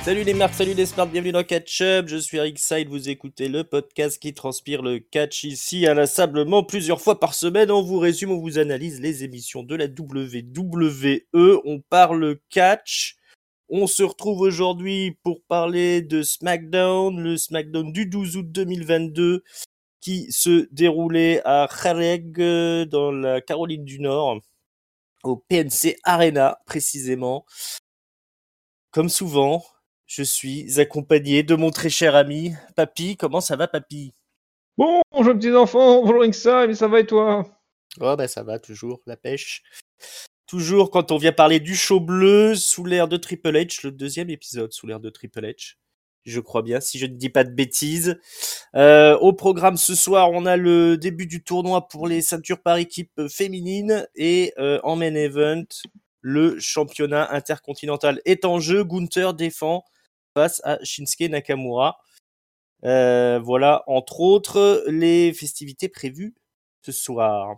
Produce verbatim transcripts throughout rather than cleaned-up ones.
Salut les marques, salut les smarts, bienvenue dans Catch Up, je suis Eric Side, vous écoutez le podcast qui transpire le catch ici inlassablement plusieurs fois par semaine. On vous résume, on vous analyse les émissions de la W W E, on parle catch. On se retrouve aujourd'hui pour parler de SmackDown, le SmackDown du douze août deux mille vingt-deux qui se déroulait à Khareg dans la Caroline du Nord, au P N C Arena précisément. Comme souvent, je suis accompagné de mon très cher ami, Papy. Comment ça va, Papy? Bonjour petits enfants, bonjour Inxa, mais ça va et toi? Oh bah ça va, toujours, la pêche. Toujours quand on vient parler du show bleu sous l'ère de Triple H, le deuxième épisode sous l'ère de Triple H. Je crois bien, si je ne dis pas de bêtises. Euh, au programme ce soir, on a le début du tournoi pour les ceintures par équipe féminine et euh, en main event, le championnat intercontinental est en jeu. Gunther défend face à Shinsuke Nakamura. Euh, voilà, entre autres, les festivités prévues ce soir.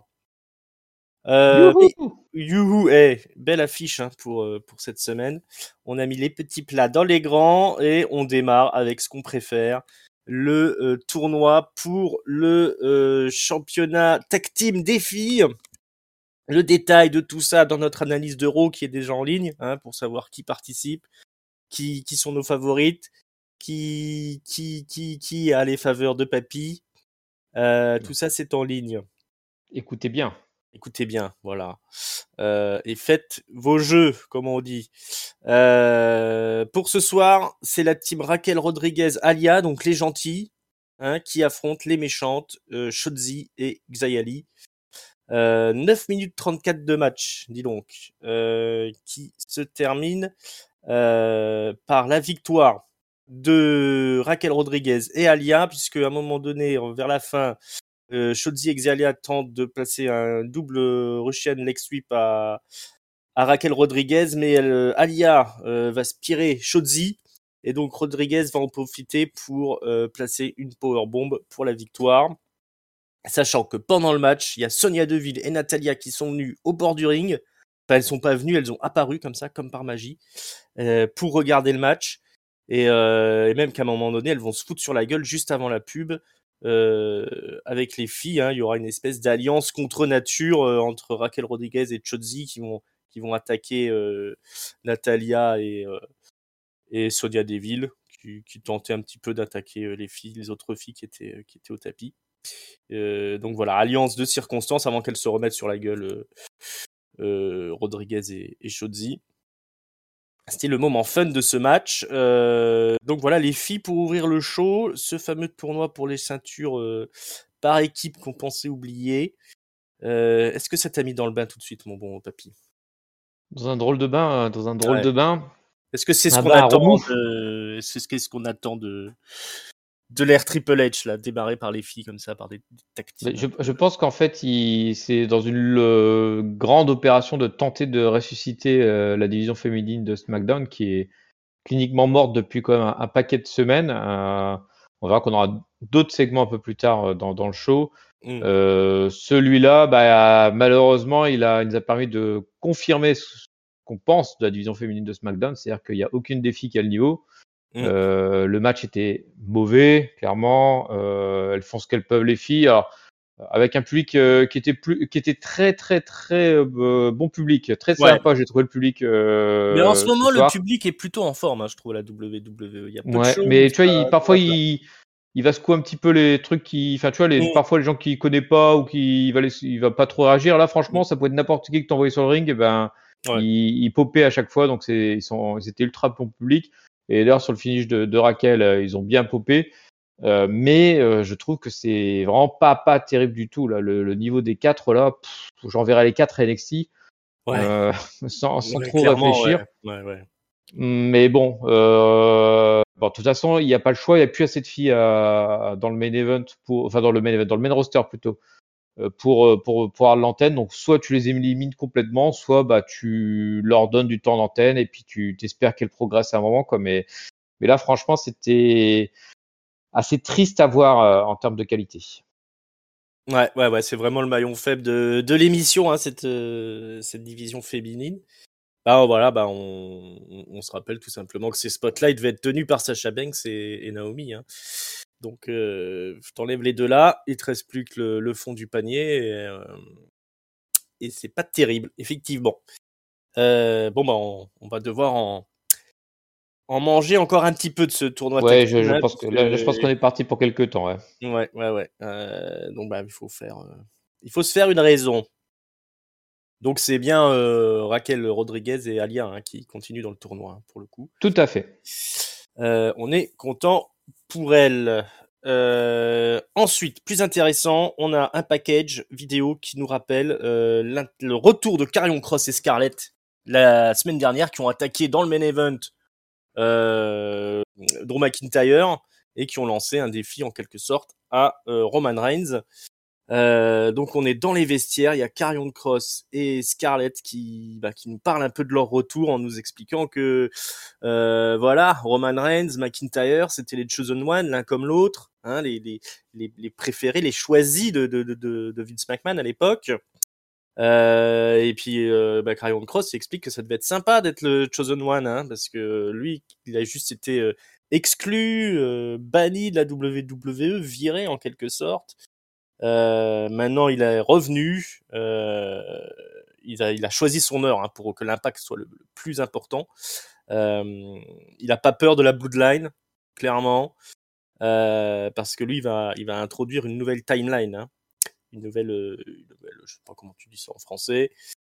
Euh, Youhou! et, youhou, eh, belle affiche hein, pour, euh, pour cette semaine. On a mis les petits plats dans les grands et on démarre avec ce qu'on préfère. Le euh, tournoi pour le euh, championnat tag team des filles. Le détail de tout ça dans notre analyse d'Euro qui est déjà en ligne hein, pour savoir qui participe, qui, qui sont nos favorites, qui, qui, qui, qui a les faveurs de Papy. Euh, tout ça, c'est en ligne. Écoutez bien. Écoutez bien, voilà. Euh, et faites vos jeux, comme on dit. Euh, pour ce soir, c'est la team Raquel Rodriguez Alia, donc les gentils, hein, qui affrontent les méchantes, euh, Shotzi et Xayali. Euh, neuf minutes trente-quatre de match, dis donc, euh, qui se termine euh, par la victoire de Raquel Rodriguez et Alia, puisque à un moment donné, vers la fin, euh, Shotzi et Xayali tentent de placer un double Russian leg sweep à, à Raquel Rodriguez, mais elle, Alia euh, va spirer Shotzi, et donc Rodriguez va en profiter pour euh, placer une powerbomb pour la victoire. Sachant que pendant le match, il y a Sonia Deville et Natalia qui sont venues au bord du ring. Enfin, elles sont pas venues, elles ont apparu comme ça, comme par magie, euh, pour regarder le match. Et, euh, et même qu'à un moment donné, elles vont se foutre sur la gueule juste avant la pub. Euh, avec les filles, hein, il y aura une espèce d'alliance contre nature euh, entre Raquel Rodriguez et Shotzi qui vont qui vont attaquer euh, Natalia et euh, et Sonia Deville qui, qui tentaient un petit peu d'attaquer euh, les filles, les autres filles qui étaient qui étaient au tapis. Euh, donc voilà, alliance de circonstances avant qu'elles se remettent sur la gueule euh, euh, Rodriguez et, et Shotzi. C'était le moment fun de ce match. Euh, donc voilà, les filles pour ouvrir le show, ce fameux tournoi pour les ceintures euh, par équipe qu'on pensait oublier. Euh, est-ce que ça t'a mis dans le bain tout de suite, mon bon Papy? Dans un drôle de bain, dans un drôle Ouais. de bain. Est-ce que c'est ce Un qu'on bain à attend remous. de... C'est ce qu'est-ce qu'on attend de de l'ère Triple H là, démarré par les filles comme ça, par des, des tactiques. Je, je pense qu'en fait, il, c'est dans une euh, grande opération de tenter de ressusciter euh, la division féminine de SmackDown qui est cliniquement morte depuis quand même un, un paquet de semaines. Euh, on verra qu'on aura d'autres segments un peu plus tard euh, dans, dans le show. Mm. Euh, celui-là, bah, malheureusement, il, a, il nous a permis de confirmer ce qu'on pense de la division féminine de SmackDown, c'est-à-dire qu'il n'y a aucune des filles qui a le niveau. Mm. Euh, le match était mauvais, clairement. Euh, elles font ce qu'elles peuvent, les filles. Alors, avec un public euh, qui était plus, qui était très, très, très euh, bon public, très Ouais. sympa. J'ai trouvé le public euh, Mais en ce ce moment, le soir. public est plutôt en forme, hein, je trouve, la W W E. Il y a peu de Ouais, shows où mais tu vois, ça, il, ça parfois va pas. il, il va secouer un petit peu les trucs qui, enfin, tu vois, les, Mm. parfois les gens qui connaît pas ou qui il va, les- il va pas trop réagir. Là, Mm. franchement, ça peut être n'importe qui que t'envoyais sur le ring, et ben, Ouais. il, il popait à chaque fois, donc c'est, ils sont, ils étaient ultra bon public. Et d'ailleurs, sur le finish de, de Raquel, euh, ils ont bien popé. Euh, mais euh, je trouve que c'est vraiment pas pas terrible du tout là. Le, le niveau des quatre là, pff, j'enverrai les quatre à N X T Ouais. euh, sans, sans Ouais, trop clairement, ouais. réfléchir. Ouais, ouais. Mais bon, euh, bon, de toute façon, il n'y a pas le choix. Il n'y a plus assez de filles à- dans le main event pour, enfin dans le main event, dans le main roster plutôt, euh, pour euh, pour pour avoir de l'antenne. Donc soit tu les élimines complètement, soit bah tu leur donnes du temps d'antenne et puis tu t'espères qu'elles progressent à un moment. Quoi. Mais mais là, franchement, c'était assez triste à voir euh, en termes de qualité. Ouais, ouais, ouais, c'est vraiment le maillon faible de, de l'émission, hein, cette, euh, cette division féminine. Bah voilà, bah on, on, on se rappelle tout simplement que ces spots-là, ils devaient être tenus par Sasha Banks et, et Naomi. Hein. Donc, euh, t'enlèves les deux là, il te reste plus que le, le fond du panier. Et, euh, et c'est pas terrible, effectivement. Euh, bon, bah on, on va devoir en, en manger encore un petit peu de ce tournoi tag Ouais, je, team, je hein, pense que puisque... là, là, je pense qu'on est parti pour quelques temps. Ouais. Ouais, ouais, ouais. Euh, donc, bah, il faut faire... euh, il faut se faire une raison. Donc, c'est bien euh, Raquel Rodriguez et Alia hein, qui continuent dans le tournoi, hein, pour le coup. Tout à fait. Euh, on est content pour elle. Euh, ensuite, plus intéressant, on a un package vidéo qui nous rappelle euh, le retour de Karrion Kross et Scarlett la semaine dernière, qui ont attaqué dans le main event euh, Drew McIntyre et qui ont lancé un défi en quelque sorte à euh, Roman Reigns. Euh, donc on est dans les vestiaires, il y a Karrion Kross et Scarlett qui, bah, qui nous parlent un peu de leur retour en nous expliquant que euh, voilà, Roman Reigns, McIntyre, c'était les Chosen One, l'un comme l'autre, hein, les, les, les, les préférés, les choisis de, de, de, de Vince McMahon à l'époque. Euh, et puis euh, bah, Karrion Kross explique que ça devait être sympa d'être le Chosen One, hein, parce que lui, il a juste été euh, exclu, euh, banni de la W W E, viré en quelque sorte. Euh, maintenant, il est revenu. Euh, il, a, il a choisi son heure hein, pour que l'impact soit le, le plus important. Euh, il a pas peur de la Bloodline, clairement, euh, parce que lui, il va, il va introduire une nouvelle timeline, hein, une nouvelle, euh, une nouvelle, je sais pas comment tu dis ça en français,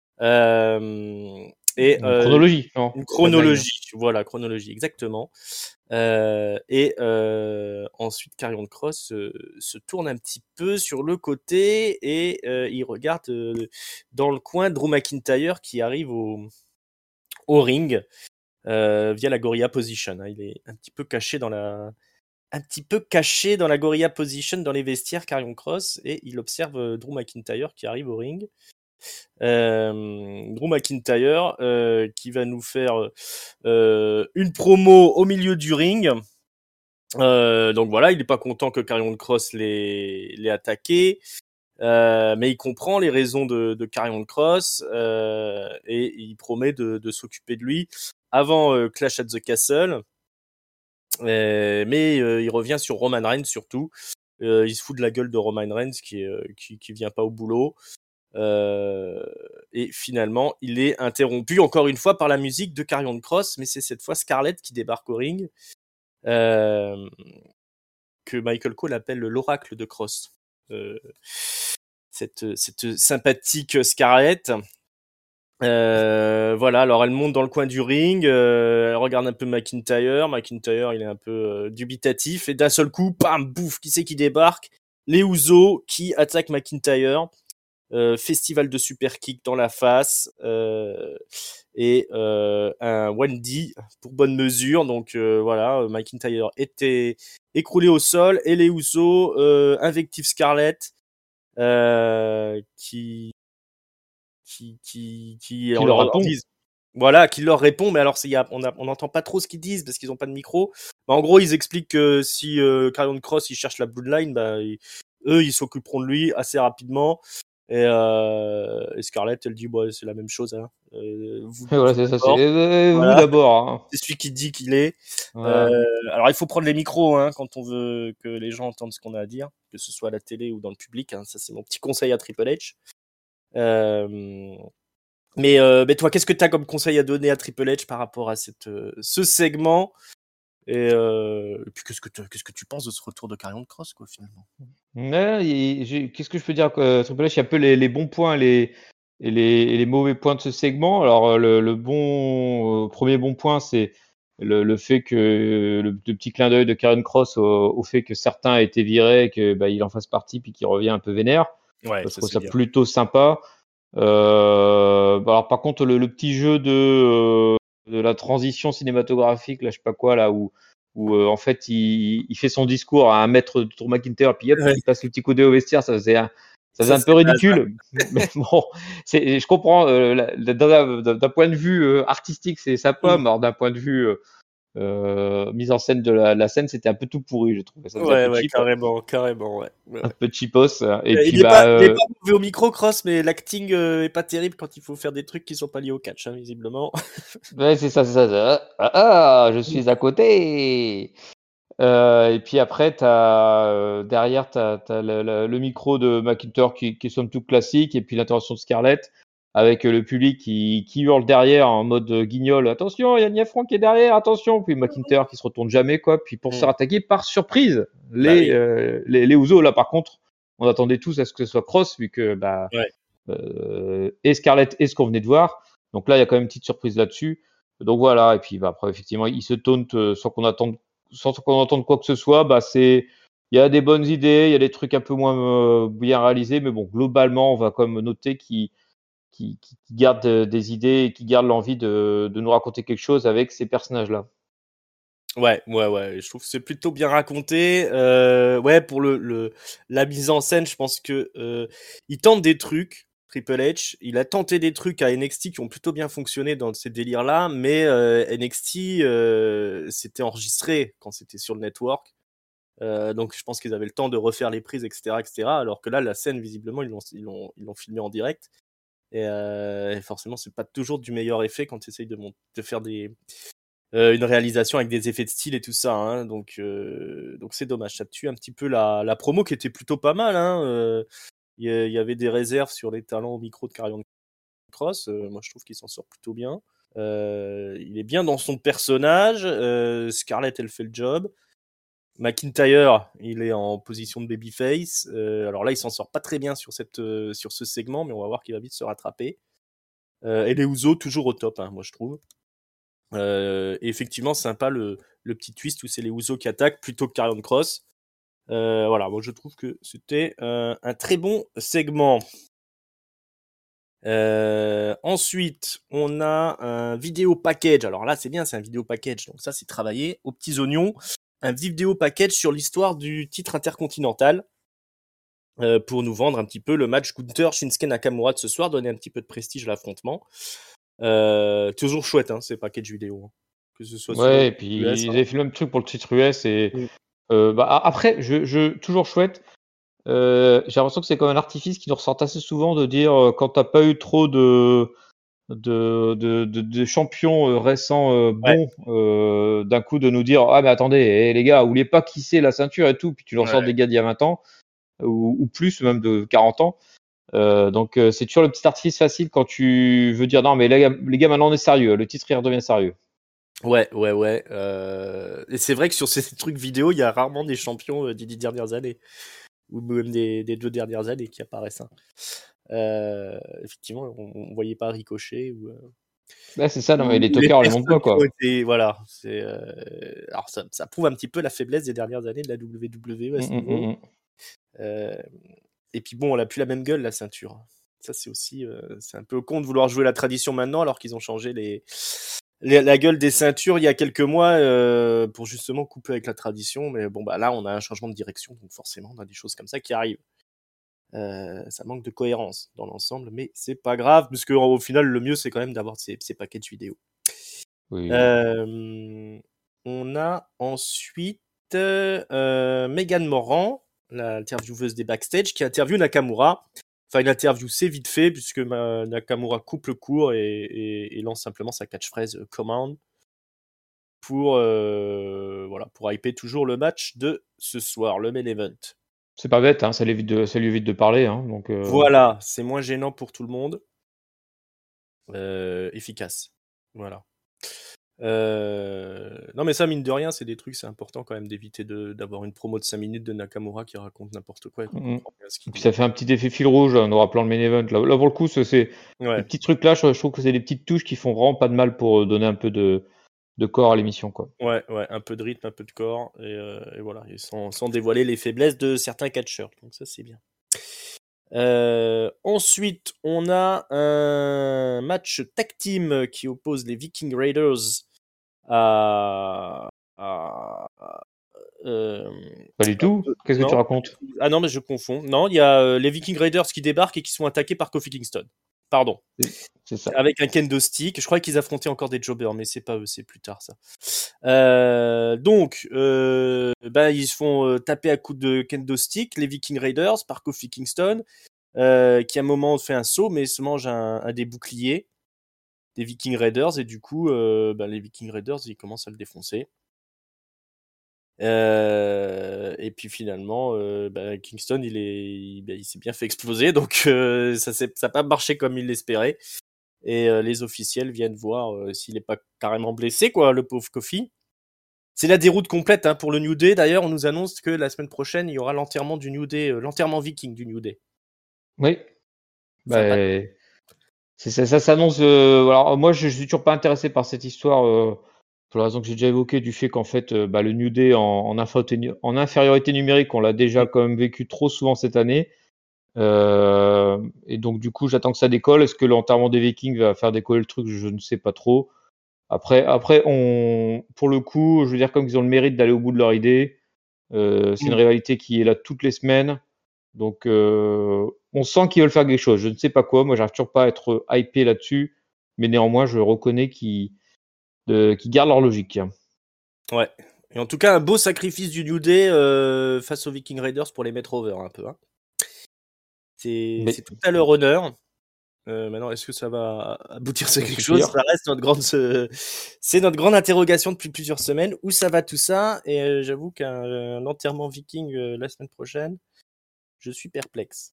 euh, et Une euh, chronologie, non? une Timeline. chronologie, voilà, chronologie, exactement. Euh, et euh, ensuite, Karrion Kross euh, se tourne un petit peu sur le côté et euh, il regarde euh, dans le coin Drew McIntyre qui arrive au, au ring euh, via la Gorilla Position. Hein. Il est un petit peu caché dans la, un petit peu caché dans la Gorilla Position dans les vestiaires Karrion Kross et il observe euh, Drew McIntyre qui arrive au ring. Euh, Drew McIntyre euh, qui va nous faire euh, une promo au milieu du ring. Euh, donc voilà, il n'est pas content que Karrion Kross l'ait, l'ait attaqué, euh, mais il comprend les raisons de, de Karrion Kross euh, et il promet de, de s'occuper de lui avant euh, Clash at the Castle. Euh, mais euh, il revient sur Roman Reigns surtout. Euh, il se fout de la gueule de Roman Reigns qui, est, qui, qui vient pas au boulot. Euh, et finalement, il est interrompu encore une fois par la musique de Karrion Kross, mais c'est cette fois Scarlett qui débarque au ring. Euh, que Michael Cole appelle l'oracle de Kross. Euh, cette, cette sympathique Scarlett. Euh, voilà, alors elle monte dans le coin du ring, euh, elle regarde un peu McIntyre. McIntyre, il est un peu euh, dubitatif, et d'un seul coup, bam, bouf, qui c'est qui débarque? Les Usos qui attaquent McIntyre. Euh, festival de super kick dans la face euh, et euh, un Wendy pour bonne mesure. Donc euh, voilà, McIntyre était écroulé au sol et les Usos euh, invectivent Scarlett euh, qui qui qui qui Qui on leur leur, leur répond. disent voilà, qui leur répond, mais alors c'est, y a, on a, on n'entend pas trop ce qu'ils disent parce qu'ils ont pas de micro. Mais en gros, ils expliquent que si euh, Karrion Kross il cherche la Bloodline, bah, ils, eux ils s'occuperont de lui assez rapidement. Et, euh, et Scarlett, elle dit, bah, c'est la même chose. Hein. Euh, vous, Et voilà, vous c'est ça. C'est d'abord. euh, vous Voilà, d'abord. Hein. c'est celui qui dit qu'il est. Euh, Voilà. alors, il faut prendre les micros hein, quand on veut que les gens entendent ce qu'on a à dire, que ce soit à la télé ou dans le public. Hein. Ça, c'est mon petit conseil à Triple H. Euh, mais, euh, mais toi, qu'est-ce que tu as comme conseil à donner à Triple H par rapport à cette, euh, ce segment et, euh, et puis, qu'est-ce que, qu'est-ce que tu penses de ce retour de Karrion Kross, quoi, finalement? Mais il- j'ai- qu'est-ce que je peux dire que Triple H, il y a un peu les, les bons points et les, et les, et les mauvais points de ce segment. Alors, euh, le, le bon, euh, premier bon point, c'est le, le fait que le, le petit clin d'œil de Karrion Kross au, au fait que certains a été viré, que bah, il en fasse partie, puis qu'il revient un peu vénère. Ouais, Je ça trouve c'est ça bien. plutôt sympa. Euh, bah, alors, par contre, le, le petit jeu de, euh, de la transition cinématographique, là, je sais pas quoi, là, où, où euh, en fait, il, il fait son discours à un mètre de Drew McIntyre, puis hop, Ouais, il passe le petit coup d'œil au vestiaire, ça faisait un, ça faisait ça un peu c'est naze. Hein. ridicule. Mais bon, c'est, je comprends, euh, la- d'un, d'un- d'un point de vue euh, artistique, c'est sympa, Mm. mais alors d'un point de vue euh, euh, mise en scène de la, la scène, c'était un peu tout pourri, je trouvais. Ça faisait Ouais, un peu ouais, cheap, carrément, carrément, ouais. ouais, un ouais. peu cheapos. Et Euh, puis Il est pas, bah, il est euh, pas mauvais au micro, Cross, mais l'acting euh, est pas terrible quand il faut faire des trucs qui sont pas liés au catch, hein, visiblement. ouais, c'est ça, c'est ça. ça. Ah, ah, je suis à côté. Euh, et puis après, t'as, euh, derrière, tu as, le, le, le micro de McIntyre qui, qui est somme toute classique, et puis l'intervention de Scarlett, avec euh, le public qui, qui hurle derrière en mode euh, guignol. Attention, il y a Nia Frank qui est derrière, attention. Puis McIntyre qui se retourne jamais, quoi. Puis pour se faire Mm. attaquer par surprise, Bah les, oui. euh, les, les Usos, là, par contre, on attendait tous à ce que ce soit Cross, vu que bah, Ouais. euh, et Scarlett et ce qu'on venait de voir. Donc là, il y a quand même une petite surprise là-dessus. Donc voilà, et puis bah, après, effectivement, ils se tauntent euh, sans qu'on attende sans qu'on entende quoi que ce soit. Bah, c'est, il y a des bonnes idées, il y a des trucs un peu moins euh, bien réalisés, mais bon, globalement, on va quand même noter qu'ils qui, qui, qui gardent euh, des idées et qui gardent l'envie de, de nous raconter quelque chose avec ces personnages-là. Ouais, ouais, ouais. Je trouve que c'est plutôt bien raconté. Euh, ouais, pour le, le la mise en scène, je pense que euh, il tente des trucs. Triple H, il a tenté des trucs à N X T qui ont plutôt bien fonctionné dans ces délires-là, mais euh, N X T euh, c'était enregistré quand c'était sur le network. Euh, donc je pense qu'ils avaient le temps de refaire les prises, et cetera, et cetera. Alors que là, la scène, visiblement, ils l'ont, ils l'ont, ils l'ont filmé en direct. Et, euh, et forcément, c'est pas toujours du meilleur effet quand tu essayes de, mont- de faire des, euh, une réalisation avec des effets de style et tout ça. Hein. Donc, euh, donc c'est dommage. Ça tue un petit peu la, la promo qui était plutôt pas mal. Hein. Euh, Il y, y avait des réserves sur les talents au micro de Karrion Cross. Euh, moi, je trouve qu'il s'en sort plutôt bien. Euh, il est bien dans son personnage. Euh, Scarlett, elle fait le job. McIntyre, il est en position de babyface. Euh, alors là, il s'en sort pas très bien sur, cette, euh, sur ce segment, mais on va voir qu'il va vite se rattraper. Euh, et les Usos, toujours au top, hein, moi je trouve. Euh, et effectivement, sympa le, le petit twist où c'est les Usos qui attaquent plutôt que Karrion Cross. Euh, voilà, moi je trouve que c'était euh, un très bon segment. Euh, ensuite, on a un vidéo package. Alors là, c'est bien, c'est un vidéo package. Donc ça, c'est travaillé aux petits oignons. Un vidéo package sur l'histoire du titre intercontinental. Euh, pour nous vendre un petit peu le match Gunther Shinsuke Nakamura de ce soir, donner un petit peu de prestige à l'affrontement. Euh, toujours chouette, hein, ces paquets de vidéos. Hein. Que ce soit sur Ouais, et U S. puis ils Hein. avaient fait le même truc pour le titre U S. Et Mm. euh, bah, après, je, je, toujours chouette. Euh, j'ai l'impression que c'est comme un artifice qui nous ressort assez souvent de dire euh, quand t'as pas eu trop de de, de, de, de champions euh, récents euh, Ouais, bons, euh, d'un coup de nous dire ah mais attendez eh, les gars, oubliez pas qui c'est la ceinture et tout, puis tu leur sors ouais. des gars d'il y a vingt ans ou, ou plus, même de quarante ans. Euh, donc euh, c'est toujours le petit artifice facile quand tu veux dire non mais les gars, les gars maintenant on est sérieux, le titre il redevient sérieux. Ouais, ouais, ouais. Euh... Et c'est vrai que sur ces trucs vidéo, il y a rarement des champions euh, des dix dernières années. Ou même des, des deux dernières années qui apparaissent. Hein. Euh, effectivement, on, on voyait pas Ricochet ou, euh, Bah, c'est ça, non mais ou, les ou les talkers les montent personnes pas qui ont quoi. été. Voilà. C'est, euh... Alors, ça, ça prouve un petit peu la faiblesse des dernières années de la W W E à Mm, ce mm, mm, niveau. mm. Euh... Et puis bon, on a plus la même gueule, la ceinture. Ça, c'est aussi. Euh... C'est un peu con de vouloir jouer la tradition maintenant alors qu'ils ont changé les la gueule des ceintures il y a quelques mois euh, pour justement couper avec la tradition. Mais bon, bah là, on a un changement de direction, donc forcément, on a des choses comme ça qui arrivent. Euh, ça manque de cohérence dans l'ensemble, mais c'est pas grave, parce qu'au final, le mieux, c'est quand même d'avoir ces, ces paquets de vidéos. Oui. Euh, on a ensuite euh, Megan Moran, l'intervieweuse des backstage, qui interviewe Nakamura. Enfin, une interview, c'est vite fait, puisque Nakamura coupe le court et, et, et lance simplement sa catchphrase euh, Command pour, euh, voilà, pour hyper toujours le match de ce soir, le main event. C'est pas bête, hein, ça, lui évite de, ça lui évite de parler. Hein, donc, euh... Voilà, c'est moins gênant pour tout le monde. Euh, efficace. Voilà. Euh... Non mais ça, mine de rien, c'est des trucs, c'est important quand même d'éviter de, d'avoir une promo de cinq minutes de Nakamura qui raconte n'importe quoi et qu'on mm. comprend bien ce Et qu'il puis dit. ça fait un petit effet fil rouge en nous rappelant le main event. Là, là pour le coup, c'est ces Ouais, petits trucs là, je, je trouve que c'est des petites touches qui font vraiment pas de mal pour euh, donner un peu de, de corps à l'émission, quoi. ouais, ouais, un peu de rythme, un peu de corps, et, euh, et voilà, et sans, sans dévoiler les faiblesses de certains catcheurs. Donc ça, c'est bien. Euh, ensuite, on a un match tag team qui oppose les Viking Raiders à, à euh, Pas du tout. Qu'est-ce que tu non, racontes? ah non, mais je confonds. Non, il y a euh, les Viking Raiders qui débarquent et qui sont attaqués par Kofi Kingston. Pardon. C'est ça. Avec un kendo stick. Je crois qu'ils affrontaient encore des jobbers, mais c'est pas eux, c'est plus tard ça. Euh, donc, euh, ben, ils se font euh, taper à coups de kendo stick, les Viking Raiders, par Kofi Kingston, euh, qui à un moment fait un saut, mais se mange un, un des boucliers des Viking Raiders, et du coup, euh, ben, les Viking Raiders, ils commencent à le défoncer. Euh, et puis finalement, euh, ben, Kingston, il est, il, ben, il s'est bien fait exploser, donc euh, ça n'a ça pas marché comme il l'espérait. Et euh, les officiels viennent voir euh, s'il est pas carrément blessé, quoi, le pauvre Kofi. C'est la déroute complète hein, pour le New Day. D'ailleurs, on nous annonce que la semaine prochaine, il y aura l'enterrement du New Day, euh, l'enterrement viking du New Day. Oui. Sympa. Bah, c'est ça, ça s'annonce. Euh, alors moi, je, je suis toujours pas intéressé par cette histoire euh, pour la raison que j'ai déjà évoquée du fait qu'en fait, euh, bah, le New Day en, en, infériorité, en infériorité numérique, on l'a déjà Mm. quand même vécu trop souvent cette année. Euh, et donc du coup, j'attends que ça décolle. Est-ce que l'enterrement des Vikings va faire décoller le truc? Je ne sais pas trop. Après, après, on, pour le coup, je veux dire comme ils ont le mérite d'aller au bout de leur idée. Euh, c'est une Mm. rivalité qui est là toutes les semaines. Donc, euh, on sent qu'ils veulent faire quelque chose. Je ne sais pas quoi. Moi, j'arrive toujours pas à être hypé là-dessus. Mais néanmoins, je reconnais qu'ils euh, qu'ils gardent leur logique. Ouais. Et en tout cas, un beau sacrifice du New Day euh, face aux Viking Raiders pour les mettre over un peu. Hein. C'est, Mais c'est tout à leur honneur. Euh, maintenant, est-ce que ça va aboutir sur ça quelque chose? suffire. Ça reste notre grande, euh, c'est notre grande interrogation depuis plusieurs semaines. Où ça va tout ça? Et euh, j'avoue qu'un un enterrement viking euh, la semaine prochaine, je suis perplexe.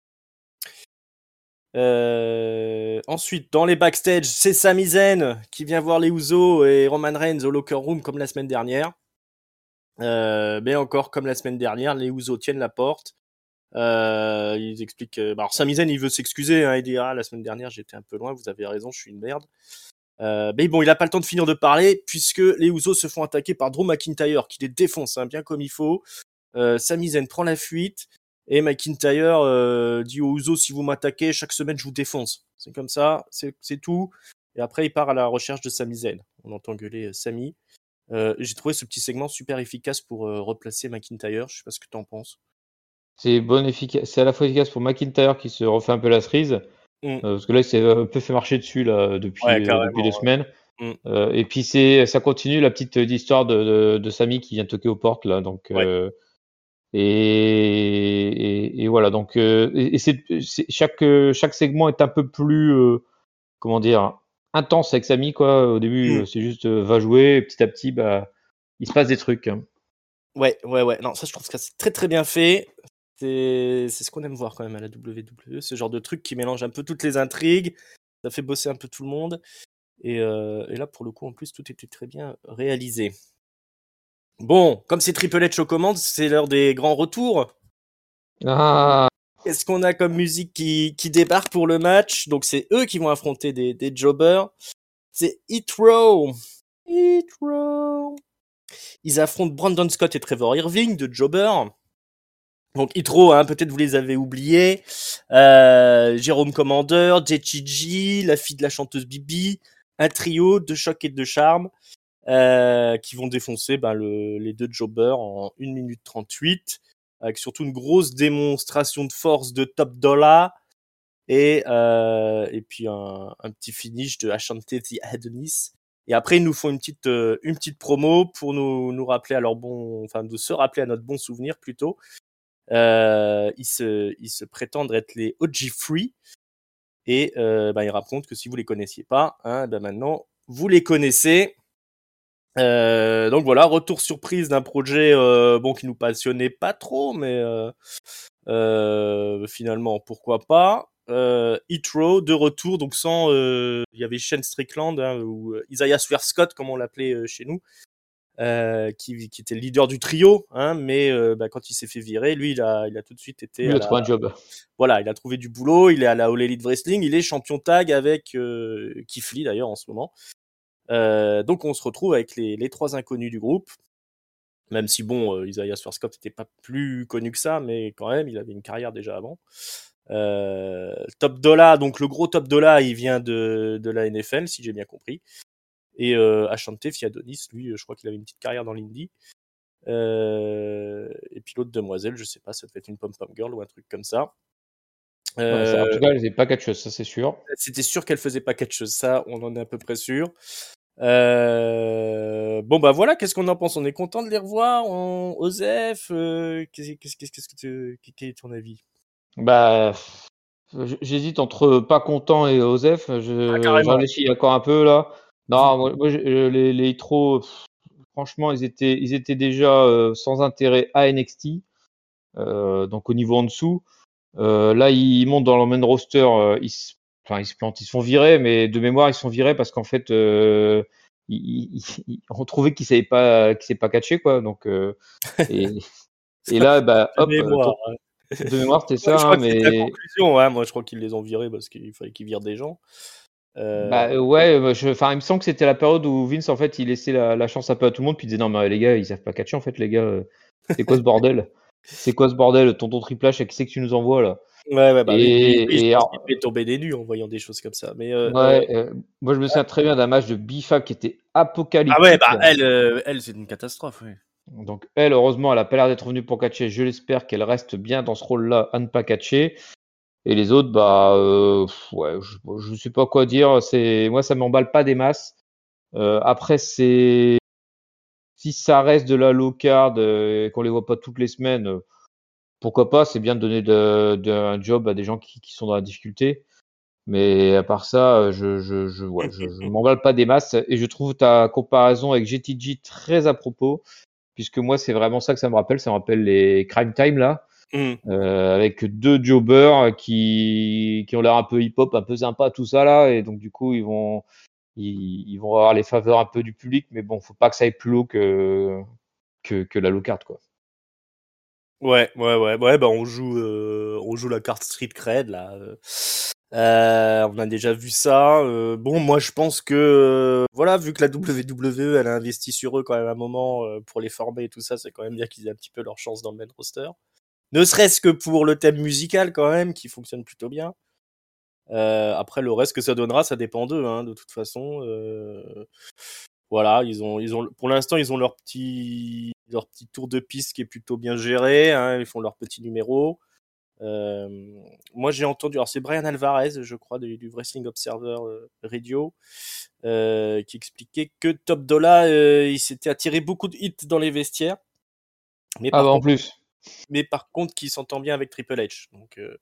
Euh, ensuite, dans les backstage, c'est Sami Zayn qui vient voir les Usos et Roman Reigns au locker room comme la semaine dernière. Euh, mais encore comme la semaine dernière, les Usos tiennent la porte. Euh, ils expliquent. Euh, bah alors Sami Zayn, il veut s'excuser. Hein, il dit ah la semaine dernière j'étais un peu loin. Vous avez raison, je suis une merde. Euh, mais bon, il a pas le temps de finir de parler puisque les Usos se font attaquer par Drew McIntyre qui les défonce hein, bien comme il faut. Euh, Sami Zayn prend la fuite et McIntyre euh, dit aux Usos si vous m'attaquez chaque semaine je vous défonce. C'est comme ça, c'est, c'est tout. Et après il part à la recherche de Sami Zayn. On entend gueuler euh, Sami. Euh, j'ai trouvé ce petit segment super efficace pour euh, replacer McIntyre. Je sais pas ce que t'en penses. C'est bon, efficace. C'est à la fois efficace pour McIntyre qui se refait un peu la cerise. Mm. Euh, parce que là, il s'est un peu fait marcher dessus là, depuis, Ouais, euh, depuis deux carrément. semaines. Ouais. Mm. Euh, et puis c'est, ça continue la petite euh, histoire de, de, de Samy qui vient toquer aux portes là. Donc Ouais. euh, et, et, et voilà. Donc euh, et, et c'est, c'est- chaque euh, chaque segment est un peu plus euh, comment dire intense avec Samy quoi. Au début, Mm. euh, c'est juste euh, va jouer. Et petit à petit, bah il se passe des trucs. Hein. Ouais, ouais, ouais. Non, ça, je trouve que c'est très très bien fait. C'est, c'est ce qu'on aime voir quand même à la W W E, ce genre de truc qui mélange un peu toutes les intrigues. Ça fait bosser un peu tout le monde. Et, euh, et là, pour le coup, en plus, tout était très bien réalisé. Bon, comme c'est Triple H aux commandes, c'est l'heure des grands retours. Ah, Qu'est-ce qu'on a comme musique qui, qui débarque pour le match? Donc, c'est eux qui vont affronter des, des jobbers. C'est Hit Row. Hit Row. Ils affrontent Brandon Scott et Trevor Irving de Jobber. Donc Hitro, hein, peut-être vous les avez oubliés. Euh, Jérôme Commander, J T G, la fille de la chanteuse Bibi, un trio de choc et de charme euh, qui vont défoncer ben, le, les deux jobbers en une minute trente-huit, avec surtout une grosse démonstration de force de Top Dollar et, euh, et puis un, un petit finish de Ashante the Adonis. Et après, ils nous font une petite, euh, une petite promo pour nous, nous rappeler à leur bon, enfin, de se rappeler à notre bon souvenir plutôt. Euh, ils, se, ils se prétendent être les O G Free et euh, bah, ils racontent que si vous les connaissiez pas, hein, bah maintenant vous les connaissez. Euh, donc voilà, retour surprise d'un projet euh, bon qui nous passionnait pas trop, mais euh, euh, finalement pourquoi pas. Euh, Hitro de retour, donc sans, euh, il y avait Shane Strickland hein, ou euh, Isaiah Swear Scott comme on l'appelait euh, chez nous. Euh, qui, qui était le leader du trio, hein, mais euh, bah, quand il s'est fait virer, lui, il a, il a tout de suite été lui à a la, trouvé un job. voilà, il a trouvé du boulot, il est à la All Elite Wrestling, il est champion tag avec euh, Keith Lee d'ailleurs en ce moment. Euh, donc on se retrouve avec les, les trois inconnus du groupe, même si bon, euh, Isaiah Swerve-Scott n'était pas plus connu que ça, mais quand même, il avait une carrière déjà avant. Euh, Top Dollar, donc le gros Top Dollar, il vient de, de la N F L, si j'ai bien compris. Et euh, Ashante Fiadonis, lui, je crois qu'il avait une petite carrière dans l'indie. Euh, et puis l'autre demoiselle, je sais pas, ça devait être une pom-pom girl ou un truc comme ça. Ouais, ça, en Euh, tout cas, elle n'est pas quelque chose, ça c'est sûr. C'était sûr qu'elle faisait pas quelque chose, ça, on en est à peu près sûr. Euh, bon bah voilà, qu'est-ce qu'on en pense? On est content de les revoir, on... Osef, euh, qu'est-ce, qu'est-ce, qu'est-ce qu'est-ce que tu... quel est ton avis? Bah, j- j'hésite entre pas content et Osef. Je, Ah je carrément. réfléchis encore un peu là. Non, moi, moi, je- euh, les, les Hitro, pff, franchement, ils étaient, ils étaient déjà euh, sans intérêt à N X T, euh, donc au niveau en dessous. Euh, là, ils montent dans le main roster, euh, ils, se- enfin, ils se plantent, ils se font virer, mais de mémoire, ils sont virés parce qu'en fait, euh, ils, ils- ils- on trouvait qu'ils savaient pas, qu'ils savaient pas catcher quoi. Donc, euh, et, et là, bah, De hop, euh, mémoire. ton- de mémoire, c'était Ouais, ça, je hein, crois que c'était la mais conclusion, ouais. Moi, je crois qu'ils les ont virés parce qu'il fallait qu'ils virent des gens. bah Euh, euh, ouais, bah, je, enfin, il me semble que c'était la période où Vince en fait, il laissait la, la chance un peu à tout le monde, puis il disait non mais les gars, ils savent pas catcher en fait, les gars, euh, c'est quoi ce bordel? C'est quoi ce bordel? Tonton Triple H, qui c'est que tu nous envoies là? Ouais, ouais, bah oui, lui, lui, je Et, et pense qu'il alors, devait tomber des nues en voyant des choses comme ça. Mais euh, euh, ouais, euh, moi je me souviens très bien d'un match de Bifa qui était ah ouais, apocalyptique. bah elle, euh, elle, c'est une catastrophe. Oui. Donc elle, heureusement, elle a pas l'air d'être revenue pour catcher. Je l'espère qu'elle reste bien dans ce rôle-là à ne pas catcher. Et les autres, bah, euh, pff, ouais, je, je sais pas quoi dire. C'est, moi, ça m'emballe pas des masses. Euh, après, c'est, si ça reste de la low card euh, et qu'on les voit pas toutes les semaines, euh, pourquoi pas? C'est bien de donner de, de- un job à des gens qui, qui sont dans la difficulté. Mais à part ça, euh, je, je, je, ouais, je, je m'emballe pas des masses. Et je trouve ta comparaison avec G T G très à propos, puisque moi, c'est vraiment ça que ça me rappelle. Ça me rappelle les Crime Time là. Hmm. Euh, avec deux jobbers qui, qui ont l'air un peu hip-hop, un peu sympa, tout ça là, et donc du coup ils vont ils, ils vont avoir les faveurs un peu du public, mais bon, faut pas que ça aille plus low que que, que la low card quoi. Ouais, ouais, ouais, ouais, bah on joue, euh, on joue la carte Street Cred là. euh. Euh, on a déjà vu ça. euh, bon, moi je pense que euh, voilà, vu que la W W E elle a investi sur eux quand même un moment euh, pour les former et tout ça, c'est quand même bien qu'ils aient un petit peu leur chance dans le main roster. Ne serait-ce que pour le thème musical quand même, qui fonctionne plutôt bien. Euh, après le reste que ça donnera, ça dépend d'eux, hein, de toute façon. Euh, voilà, ils ont, ils ont, pour l'instant, ils ont leur petit, leur petit tour de piste qui est plutôt bien géré. Hein, ils font leur petit numéro. Euh, moi, j'ai entendu, alors c'est Brian Alvarez, je crois, du, du Wrestling Observer euh, Radio, euh, qui expliquait que Top Dollar, euh, il s'était attiré beaucoup de hits dans les vestiaires, mais Ah par bah en contre, plus. mais par contre, qui s'entend bien avec Triple H. Donc, euh,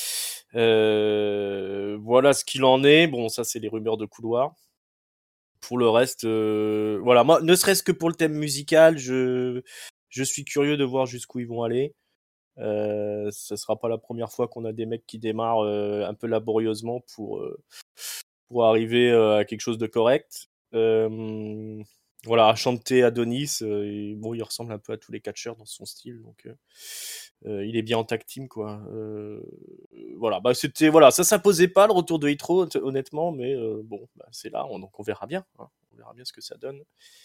euh, voilà ce qu'il en est. Bon, ça, c'est les rumeurs de couloir. Pour le reste, euh, voilà, moi, ne serait-ce que pour le thème musical, je, je suis curieux de voir jusqu'où ils vont aller. Euh, ce sera pas la première fois qu'on a des mecs qui démarrent euh, un peu laborieusement pour euh, pour arriver euh, à quelque chose de correct. Euh, voilà, chanter Adonis, euh, et, bon, il ressemble un peu à tous les catcheurs dans son style, donc euh, euh, il est bien en tag team, quoi. Euh, voilà, bah c'était voilà, ça s'imposait pas le retour de Hitro, honnêtement, mais euh, bon, bah, c'est là, on, donc on verra bien, hein. On verra bien ce que ça donne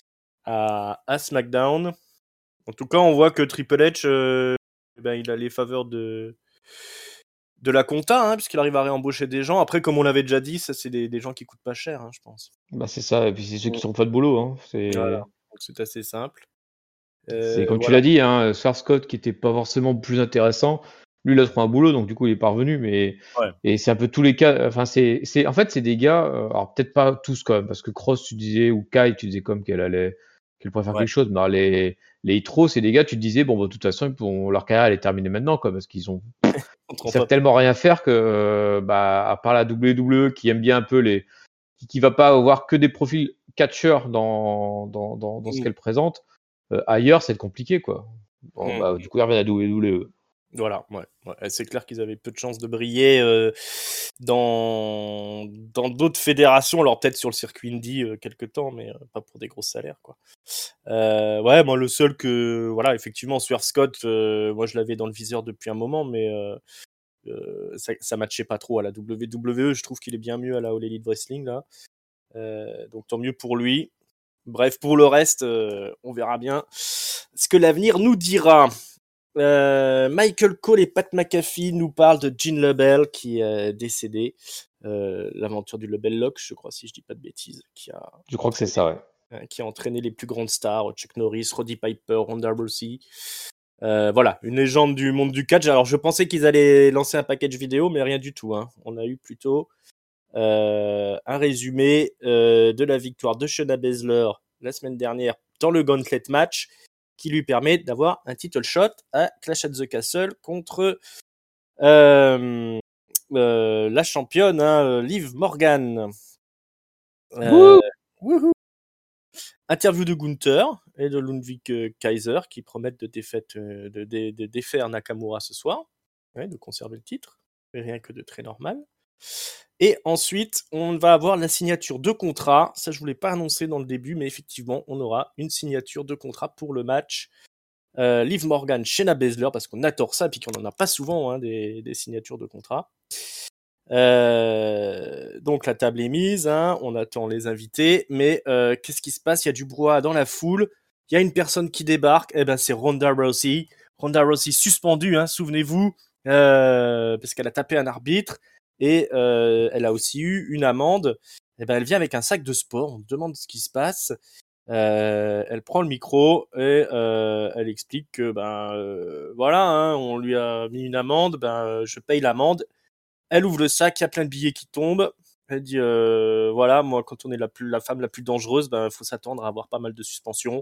à, à SmackDown. En tout cas, on voit que Triple H, euh, eh ben, il a les faveurs de de la compta, hein, puisqu'il arrive à réembaucher des gens. Après, comme on l'avait déjà dit, ça c'est des, des gens qui coûtent pas cher, hein, je pense. Bah c'est ça, et puis c'est ceux Mm. qui sont pas de boulot, hein. Voilà, C'est donc c'est assez simple. c'est Euh, comme tu voilà. l'as dit, hein, Sar Scott qui était pas forcément plus intéressant. Lui, il a trouvé un boulot, donc du coup, il est parvenu. Mais Ouais. et c'est un peu tous les cas. Enfin, c'est c'est en fait, c'est des gars. euh, Alors peut-être pas tous quand même, parce que Cross, tu disais, ou Kai, tu disais comme qu'elle allait, qu'elle pourrait faire Ouais. quelque chose. Mais alors, les les Hitro, c'est des gars, tu te disais, bon, bah, de toute façon, ils pourront- leur carrière elle est terminée maintenant, quoi, parce qu'ils ont On te ils rend savent pas. tellement rien faire que, euh, bah, à part la W W E qui aime bien un peu les, qui, qui va pas avoir que des profils catcheurs dans dans dans, dans ce Mm. qu'elle présente. Euh, ailleurs, c'est compliqué, quoi. Bon, Mm. bah, du coup, ils reviennent à W W E. Voilà, ouais, ouais. C'est clair qu'ils avaient peu de chances de briller euh, dans dans d'autres fédérations, alors peut-être sur le circuit indie euh, quelque temps, mais euh, pas pour des gros salaires, quoi. Euh, ouais, moi le seul que voilà, effectivement, Swerve Scott, euh, moi je l'avais dans le viseur depuis un moment, mais euh, euh, ça, ça matchait pas trop à la W W E. Je trouve qu'il est bien mieux à la All Elite Wrestling là, euh, donc tant mieux pour lui. Bref, pour le reste, euh, on verra bien ce que l'avenir nous dira. Euh, Michael Cole et Pat McAfee nous parlent de Gene LeBell qui est décédé. Euh, l'aventure du Lebel Lock, je crois, si je dis pas de bêtises, qui a Je crois que c'est entraîné, ça, ouais. euh, qui a entraîné les plus grandes stars, Chuck Norris, Roddy Piper, Ronda Rousey. Euh, voilà, une légende du monde du catch. Alors, je pensais qu'ils allaient lancer un package vidéo, mais rien du tout, hein. On a eu plutôt euh, un résumé euh, de la victoire de Shayna Baszler la semaine dernière dans le Gauntlet match, qui lui permet d'avoir un title shot à Clash at the Castle contre euh, euh, la championne, hein, Liv Morgan. Euh, wouhou. Interview de Gunther et de Ludwig euh, Kaiser qui promettent de, défaite, euh, de, de, de défaire Nakamura ce soir, ouais, de conserver le titre, mais rien que de très normal. Et ensuite, on va avoir la signature de contrat. Ça, je voulais pas annoncer dans le début, mais effectivement, on aura une signature de contrat pour le match euh, Liv Morgan, Shayna Baszler, parce qu'on adore ça, puis qu'on en a pas souvent hein, des, des signatures de contrat. Euh, donc la table est mise, hein, on attend les invités, mais euh, qu'est-ce qui se passe? Il y a du brouhaha dans la foule, il y a une personne qui débarque, et eh ben c'est Ronda Rousey. Ronda Rousey suspendue, hein, souvenez-vous, euh, parce qu'elle a tapé un arbitre, et euh, elle a aussi eu une amende. Et eh ben elle vient avec un sac de sport, on demande ce qui se passe. Euh, elle prend le micro et euh, elle explique que ben euh, voilà, hein, on lui a mis une amende, ben je paye l'amende. Elle ouvre le sac, il y a plein de billets qui tombent. Elle dit euh, voilà, moi quand on est la plus la femme la plus dangereuse, ben faut s'attendre à avoir pas mal de suspensions.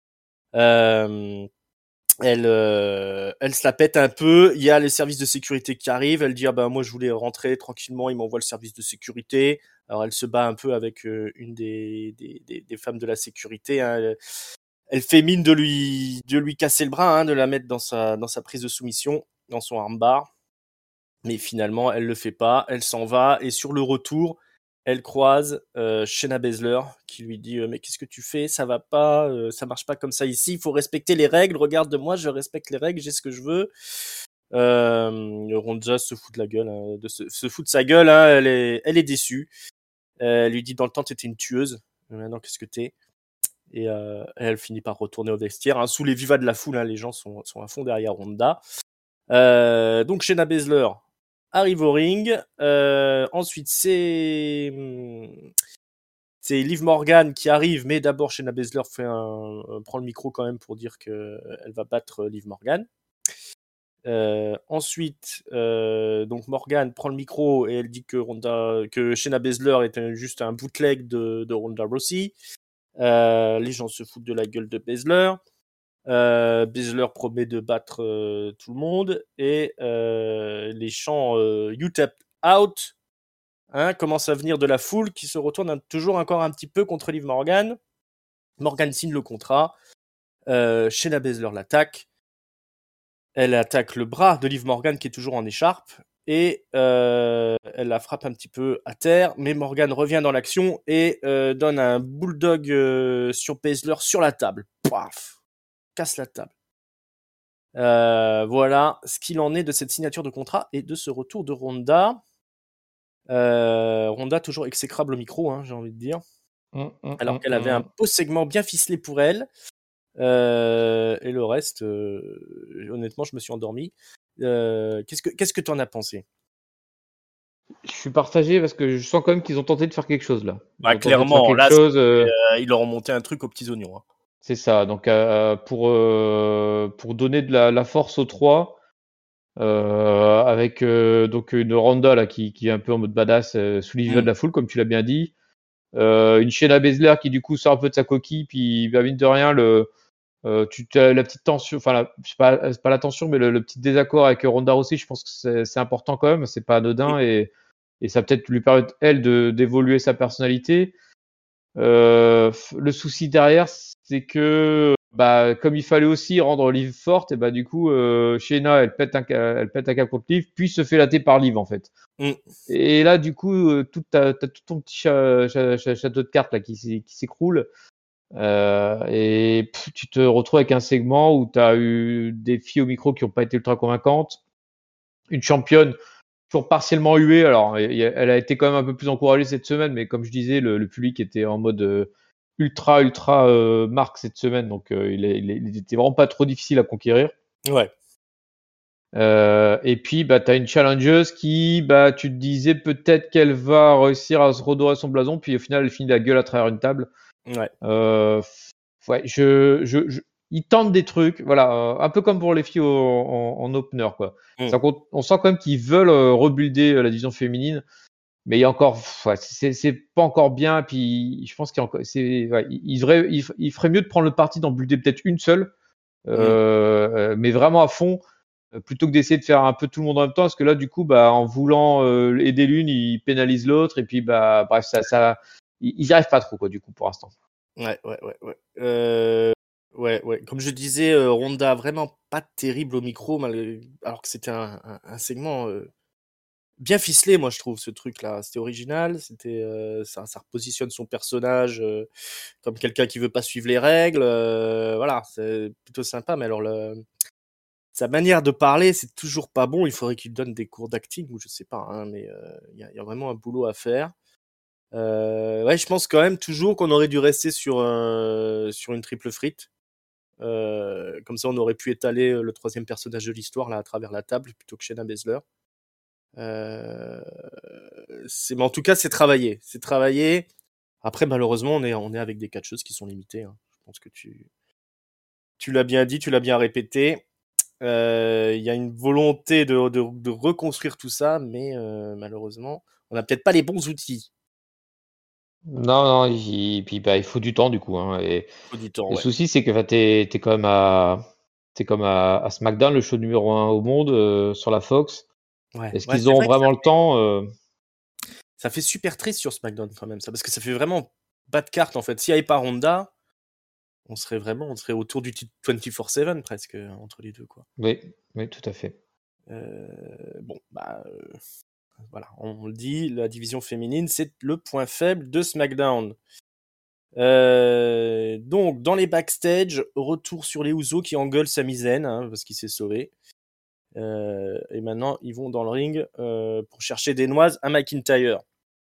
Euh, elle euh, elle se la pète un peu. Il y a les services de sécurité qui arrivent. Elle dit ah ben moi je voulais rentrer tranquillement, il m'envoie le service de sécurité. Alors elle se bat un peu avec euh, une des, des, des, des femmes de la sécurité. Hein. Elle, elle fait mine de lui de lui casser le bras, hein, de la mettre dans sa dans sa prise de soumission, dans son armbar. Mais finalement, elle le fait pas, elle s'en va, et sur le retour, elle croise euh, Shayna Baszler, qui lui dit euh, « Mais qu'est-ce que tu fais? Ça va pas, euh, ça marche pas comme ça ici, il faut respecter les règles, regarde-moi, je respecte les règles, j'ai ce que je veux. » euh, Ronda se fout de la gueule, hein, de se, se fout de sa gueule, hein, elle, est, elle est déçue. Euh, elle lui dit « Dans le temps, t'étais une tueuse, maintenant, qu'est-ce que t'es ?» Et euh, elle finit par retourner au vestiaire, hein, sous les vivas de la foule, hein, les gens sont, sont à fond derrière Ronda. Euh, donc Shayna Baszler arrive au ring. Euh, ensuite, c'est c'est Liv Morgan qui arrive, mais d'abord Shayna Baszler fait un, prend le micro quand même pour dire qu'elle va battre Liv Morgan. Euh, ensuite, euh, donc Morgan prend le micro et elle dit que Ronda, que Shayna Baszler est juste un bootleg de, de Ronda Rousey. Euh, les gens se foutent de la gueule de Baszler. Euh, Baszler promet de battre euh, tout le monde et euh, les chants euh, You Tapped Out hein, commencent à venir de la foule qui se retourne un, toujours encore un petit peu contre Liv Morgan. Morgan signe le contrat. Euh, Shayna Baszler l'attaque. Elle attaque le bras de Liv Morgan qui est toujours en écharpe et euh, elle la frappe un petit peu à terre. Mais Morgan revient dans l'action et euh, donne un bulldog euh, sur Baszler sur la table. Paf! Casse la table. Euh, voilà ce qu'il en est de cette signature de contrat et de ce retour de Ronda. Euh, Ronda toujours exécrable au micro, hein, j'ai envie de dire. Mmh, mmh, Alors qu'elle avait mmh. un beau segment bien ficelé pour elle. Euh, et le reste, euh, honnêtement, je me suis endormi. Euh, qu'est-ce que qu'est-ce que tu en as pensé? Je suis partagé parce que je sens quand même qu'ils ont tenté de faire quelque chose là. Ils bah, clairement, là, chose, euh... Euh, ils leur ont monté un truc aux petits oignons. Hein. C'est ça. Donc euh, pour euh, pour donner de la, la force aux trois, euh, avec euh, donc une Ronda là qui qui est un peu en mode badass euh, sous les yeux mmh. de la foule comme tu l'as bien dit. Euh, une Shayna Baszler qui du coup sort un peu de sa coquille puis bah, mine de rien le euh, tu as la petite tension, enfin la, c'est pas c'est pas la tension mais le, le petit désaccord avec Ronda Rousey, je pense que c'est, c'est important quand même, c'est pas anodin mmh. et et ça peut-être lui permettre elle de d'évoluer sa personnalité. Euh, le souci derrière, c'est que bah comme il fallait aussi rendre Liv forte, et bah du coup euh, Shayna elle pète un elle pète un câble contre Liv, puis se fait latter par Liv en fait. Mm. Et là du coup euh, tout t'as, t'as tout ton petit cha, cha, cha, château de cartes là qui, qui s'écroule euh, et pff, tu te retrouves avec un segment où t'as eu des filles au micro qui ont pas été ultra convaincantes, une championne toujours partiellement huée. Alors, elle a été quand même un peu plus encouragée cette semaine, mais comme je disais, le, le public était en mode euh, ultra, ultra euh, marque cette semaine, donc euh, il, est, il, est, il était vraiment pas trop difficile à conquérir. Ouais. Euh, et puis, bah, t'as une challengeuse qui, bah, tu te disais peut-être qu'elle va réussir à se redorer son blason, puis au final, elle finit la gueule à travers une table. Ouais. Euh, ouais, je, je, je, ils tentent des trucs, voilà, euh, un peu comme pour les filles au, en, en opener, quoi. Mm. On, on sent quand même qu'ils veulent euh, rebuilder euh, la division féminine. mais il y a encore, ouais, c'est, c'est pas encore bien. Puis je pense qu'il y a encore, c'est, ouais, il, devrait, il, il ferait mieux de prendre le parti d'en builder peut-être une seule, Mm. euh, mais vraiment à fond, plutôt que d'essayer de faire un peu tout le monde en même temps, parce que là, du coup, bah, en voulant euh, aider l'une, il pénalise l'autre, et puis, bah, bref, ça, ça, ils n'y arrivent pas trop, quoi, du coup, pour l'instant. Ouais, ouais, ouais, ouais. Euh, ouais, ouais. Comme je disais, euh, Ronda vraiment pas terrible au micro, malgré- alors que c'était un, un, un segment euh, bien ficelé, moi je trouve ce truc-là. C'était original, c'était euh, ça, ça repositionne son personnage euh, comme quelqu'un qui veut pas suivre les règles. Euh, voilà, c'est plutôt sympa. Mais alors le, sa manière de parler, c'est toujours pas bon. Il faudrait qu'il donne des cours d'acting ou je sais pas. Hein, mais euh, il y, a, y a vraiment un boulot à faire. Euh, ouais, je pense quand même toujours qu'on aurait dû rester sur euh, sur une triple frite. Euh, comme ça, on aurait pu étaler le troisième personnage de l'histoire là à travers la table plutôt que Shayna Baszler. Euh, c'est, mais en tout cas, c'est travaillé. C'est travaillé. Après, malheureusement, on est, on est avec des catcheuses qui sont limitées. Hein. Je pense que tu, tu l'as bien dit, tu l'as bien répété. Il euh, y a une volonté de, de, de reconstruire tout ça, mais euh, malheureusement, on n'a peut-être pas les bons outils. Non, non, il, puis, bah, il faut du temps, du coup, hein, et Il faut du temps, le ouais. souci, c'est que, enfin, t'es, t'es quand même à, t'es comme à, à SmackDown, le show numéro un au monde, euh, sur la Fox. Ouais, Est-ce ouais qu'ils c'est auront vrai que ça vraiment le fait, temps? euh, ça fait super triste sur SmackDown quand même, ça, parce que ça fait vraiment bas de carte en fait. S'il n'y avait pas Ronda, on serait vraiment, on serait autour du titre vingt-quatre sept presque entre les deux, quoi. Oui, oui, tout à fait. Euh, bon, bah, euh, voilà, on le dit, la division féminine, c'est le point faible de SmackDown. Euh, donc, dans les backstage, retour sur les Usos qui engueulent Sami Zayn, hein, parce qu'il s'est sauvé. Euh, et maintenant, ils vont dans le ring euh, pour chercher des noises à McIntyre.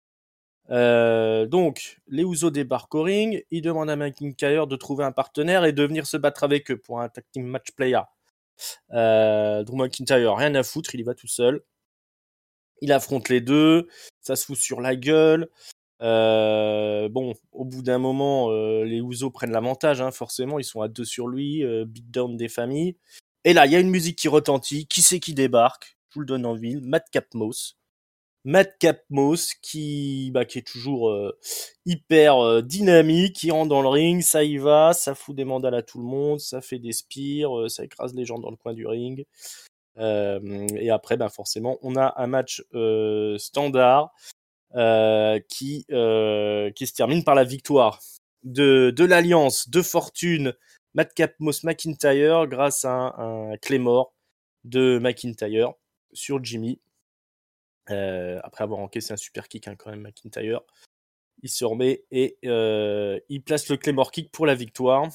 Euh, donc, les Usos débarquent au ring, ils demandent à McIntyre de trouver un partenaire et de venir se battre avec eux pour un tag team match player. Euh, Drew McIntyre, rien à foutre, il y va tout seul. Il affronte les deux, ça se fout sur la gueule. Euh, bon, au bout d'un moment, euh, les Usos prennent l'avantage, hein, forcément, ils sont à deux sur lui, euh, beatdown des familles. Et là, il y a une musique qui retentit. Qui c'est qui débarque? Je vous le donne en ville. Madcap Moss. Madcap Moss qui, bah, qui est toujours euh, hyper euh, dynamique, qui rentre dans le ring, ça y va, ça fout des mandales à tout le monde, ça fait des spires, euh, ça écrase les gens dans le coin du ring. Euh, et après, ben forcément, on a un match euh, standard euh, qui, euh, qui se termine par la victoire de, de l'Alliance de Fortune, Madcap Moss McIntyre, grâce à un, un Claymore de McIntyre sur Jimmy. Euh, après avoir encaissé un super kick, hein, quand même, McIntyre. Il se remet et euh, il place le Claymore kick pour la victoire.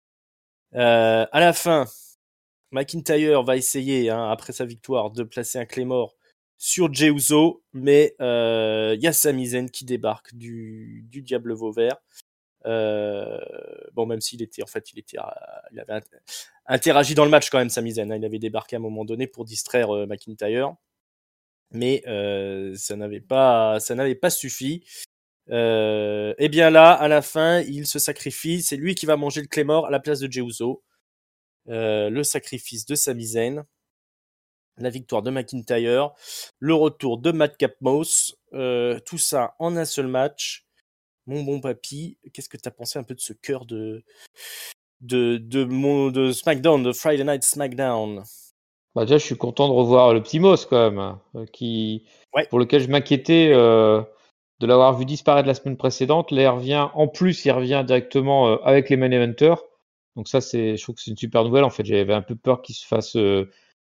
Euh, à la fin, McIntyre va essayer, hein, après sa victoire, de placer un Claymore sur Jey Uso, mais il euh, y a Sami Zayn qui débarque du, du Diable Vauvert. Euh, bon, même s'il était, en fait, il était, euh, il avait interagi dans le match quand même, Sami Zayn. Hein, il avait débarqué à un moment donné pour distraire euh, McIntyre, mais euh, ça n'avait pas, ça n'avait pas suffi. Euh, et bien là, à la fin, il se sacrifie. C'est lui qui va manger le Claymore à la place de Jey Uso. Euh, le sacrifice de Sami Zayn, la victoire de McIntyre, le retour de Madcap Moss, euh, tout ça en un seul match. Mon bon papy, qu'est-ce que tu as pensé un peu de ce cœur de, de, de, mon, de SmackDown, de Friday Night SmackDown? Bah, déjà, je suis content de revoir le petit Moss quand même, hein, euh, qui, Ouais. pour lequel je m'inquiétais euh, de l'avoir vu disparaître la semaine précédente. Là, il revient, en plus, il revient directement euh, avec les main eventers. Donc ça, c'est, je trouve que c'est une super nouvelle. En fait, j'avais un peu peur qu'il se fasse euh,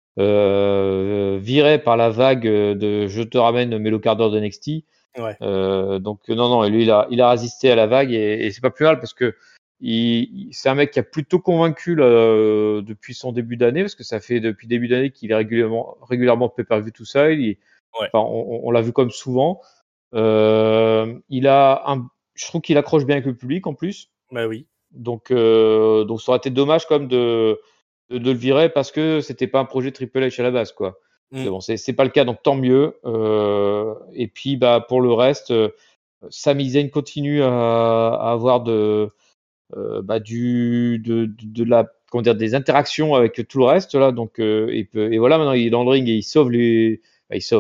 euh, virer par la vague de je te ramène Melo Carter de N X T. Ouais. Euh, donc non, non, et lui, il a, il a résisté à la vague et, et c'est pas plus mal parce que il, c'est un mec qui a plutôt convaincu là, euh, depuis son début d'année, parce que ça fait depuis début d'année qu'il est régulièrement, régulièrement pay-per-view tout seul. Il, Ouais. enfin, on, on l'a vu comme souvent. Euh, il a un, je trouve qu'il accroche bien avec le public en plus. Bah oui. Donc, euh, donc ça aurait été dommage comme de, de, de le virer parce que c'était pas un projet Triple H à la base, quoi. Mm. Mais bon, c'est, c'est pas le cas, donc tant mieux. Euh, et puis, bah, pour le reste, euh, Sami Zayn continue à, à avoir de, euh, bah, du, de, de, de la, comment dire, des interactions avec tout le reste là. Donc, euh, et, et voilà, maintenant il est dans le ring et il sauve les, bah, il sauve.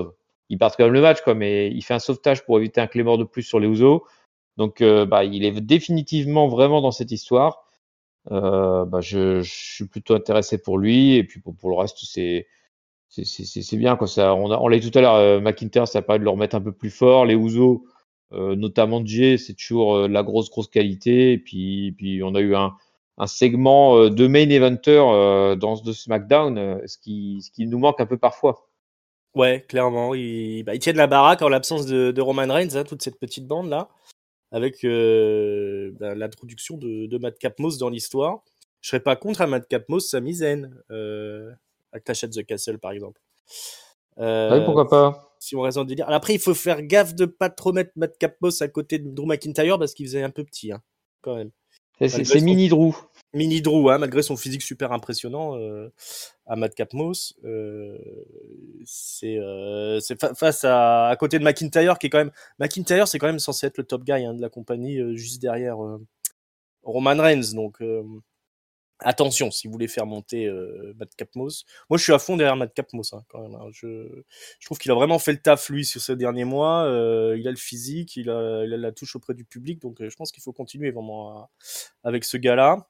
ils partent quand même le match, quoi, mais il fait un sauvetage pour éviter un Claymore de plus sur les Usos. Donc, euh, bah, il est définitivement vraiment dans cette histoire. Euh, bah, je, je suis plutôt intéressé pour lui. Et puis, pour, pour le reste, c'est, c'est, c'est, c'est c'est bien, quoi. Ça, on a, on l'a dit tout à l'heure, euh, McIntyre, ça permet de le remettre un peu plus fort. Les Usos, euh, notamment Jay, c'est toujours euh, la grosse, grosse qualité. Et puis, puis on a eu un, un segment euh, de main eventer euh, dans de SmackDown, euh, ce qui, ce qui nous manque un peu parfois. Ouais, clairement. Ils, bah, ils tiennent la baraque en l'absence de, de Roman Reigns, hein, toute cette petite bande-là, avec euh, bah, l'introduction de, de Madcap Moss dans l'histoire. Je serais pas contre un Madcap Moss, Sami Zayn, euh, à Clash at the Castle, par exemple. Oui, Euh, pourquoi pas. si on raison de dire. Alors après, il faut faire gaffe de pas trop mettre Madcap Moss à côté de Drew McIntyre parce qu'il faisait un peu petit, hein, quand même. C'est, c'est, Malgré c'est son mini Drew. mini Drew, hein, malgré son physique super impressionnant, euh, à Madcap Moss, euh, c'est, euh, c'est fa- face à, à côté de McIntyre qui est quand même. McIntyre, c'est quand même censé être le top guy, hein, de la compagnie, euh, juste derrière euh, Roman Reigns. Donc euh, attention si vous voulez faire monter euh, Madcap Moss. Moi, je suis à fond derrière Madcap Moss, hein, quand même, hein. Je, je trouve qu'il a vraiment fait le taf lui sur ces derniers mois. Euh, il a le physique, il a, il a la touche auprès du public, donc euh, je pense qu'il faut continuer vraiment à- avec ce gars-là.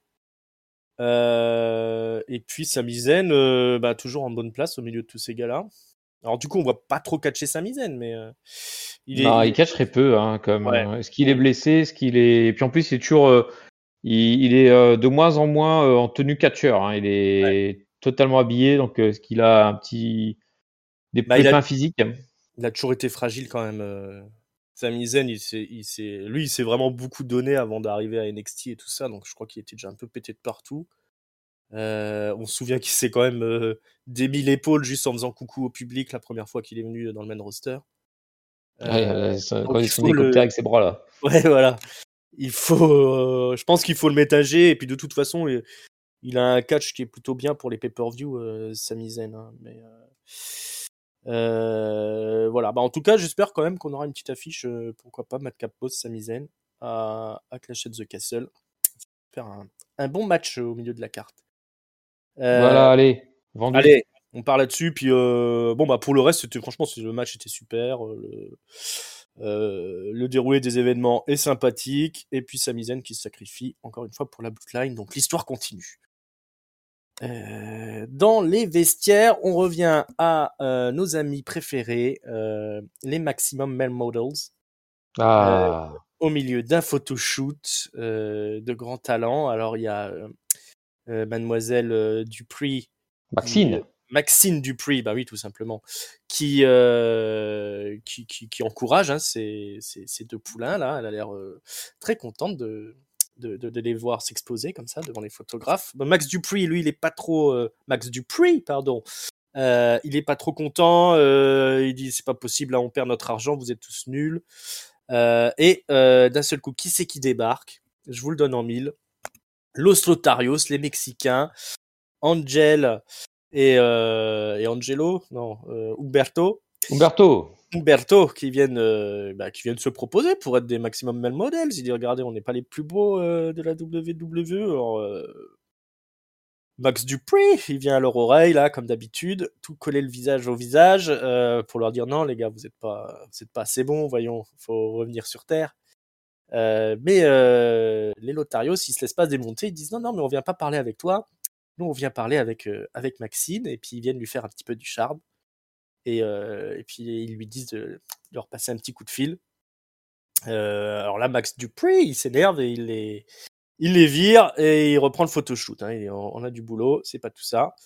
Euh, et puis Sami Zayn, euh, bah, toujours en bonne place au milieu de tous ces gars-là. Alors du coup, on voit pas trop catcher Sami Zayn, mais euh, il est, Non, il il est... catch très peu, hein, comme. Ouais. euh, Est-ce qu'il est Mm. blessé? Est-ce qu'il est. Et puis en plus, il est toujours. euh, il, il est euh, de moins en moins euh, en tenue catcheur, hein. Il Ouais. est totalement habillé, donc euh, est-ce qu'il a un petit. Des Bah, il a, pépins physiques? il a toujours été fragile quand même. Euh... Sami Zayn, il s'est, il s'est, lui, il s'est vraiment beaucoup donné avant d'arriver à N X T et tout ça, donc je crois qu'il était déjà un peu pété de partout. Euh, on se souvient qu'il s'est quand même euh, démis l'épaule juste en faisant coucou au public la première fois qu'il est venu dans le main roster. Ouais, Euh, euh, son- donc quand il il est son faut le, hélicoptère avec ses bras là. ouais, voilà. Il faut, euh, je pense qu'il faut le métager et puis de toute façon, il, il a un catch qui est plutôt bien pour les pay-per-view, euh, Sami Zayn, hein, mais euh, euh, voilà. Bah en tout cas, j'espère quand même qu'on aura une petite affiche, euh, pourquoi pas Madcap Moss, Sami Zayn à, à Clash at the Castle, faire un, un bon match au milieu de la carte. Euh, Voilà, allez, vendu. Allez, on part là-dessus. Puis euh, bon, bah pour le reste, c'était franchement, le match était super. euh, Le, euh, le déroulé des événements est sympathique. Et puis Sami Zayn qui se sacrifie encore une fois pour la Bloodline. Donc l'histoire continue. Euh, dans les vestiaires, on revient à euh, nos amis préférés, euh, les Maximum Male Models, euh, Ah, au milieu d'un photoshoot euh, de grand talent. Alors il y a euh, euh, Mademoiselle euh, Dupree qui euh, Maxine. Maxine Dupree, bah oui, tout simplement, qui euh, qui, qui, qui encourage, hein, ces, ces, ces deux poulains là. Elle a l'air euh, très contente de, de, de, de les voir s'exposer comme ça devant les photographes. Bah, Max Dupree, lui, il est pas trop euh, Max Dupree, pardon. Euh, il est pas trop content. Euh, il dit c'est pas possible, là on perd notre argent, vous êtes tous nuls. Euh, et euh, d'un seul coup, qui c'est qui débarque? Je vous le donne en mille. Los Lotarios, les Mexicains, Angel et, euh, et Angelo, non, euh, Humberto, Umberto. Humberto qui viennent, euh, bah, qui viennent se proposer pour être des maximum male models. Ils disent regardez, on n'est pas les plus beaux euh, de la W W E. Alors, euh, Max Dupree, il vient à leur oreille là, comme d'habitude, tout coller le visage au visage euh, pour leur dire non les gars, vous n'êtes pas, vous êtes pas assez bons, voyons, faut revenir sur terre. Euh, mais euh, les Lotarios, ils se laissent pas démonter, ils disent non non mais on vient pas parler avec toi. Nous, on vient parler avec, euh, avec Maxine, et puis ils viennent lui faire un petit peu du charme. Et, euh, et puis ils lui disent de, de leur passer un petit coup de fil. Euh, alors là, Max Dupree, il s'énerve et il les, il les vire et il reprend le photoshoot. Hein. Il, on, on a du boulot, c'est pas tout ça.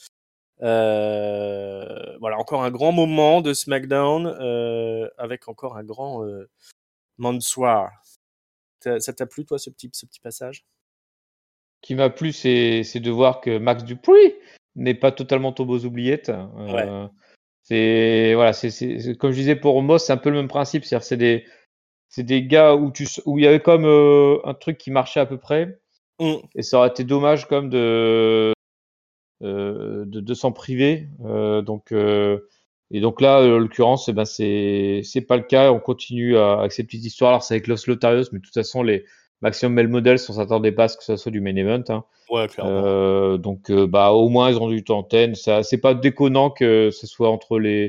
Euh, voilà, encore un grand moment de SmackDown euh, avec encore un grand euh, Mansoir. Ça, ça t'a plu, toi, ce petit, ce petit passage? Qui m'a plu, c'est, c'est de voir que Max Dupree n'est pas totalement tombé aux oubliettes. Ouais. Euh, c'est, voilà, c'est, c'est, c'est- comme je disais pour Moss, c'est un peu le même principe. C'est-à-dire, c'est des, c'est des gars où tu, s- où il y avait comme euh, un truc qui marchait à peu près. Mm. Et ça aurait été dommage comme de, euh, de, de s'en priver. Euh, donc, euh, et donc là, en l'occurrence, eh ben c'est c'est pas le cas. On continue à, avec ces petites histoires. Alors c'est avec Los Lotarios, mais de toute façon, les Maximum Male Models, on s'attendait pas à ce que ça soit du main event. Hein. Ouais, clairement. Euh, donc, euh, bah, au moins, ils ont du temps antenne. Ça, c'est pas déconnant que ce soit entre les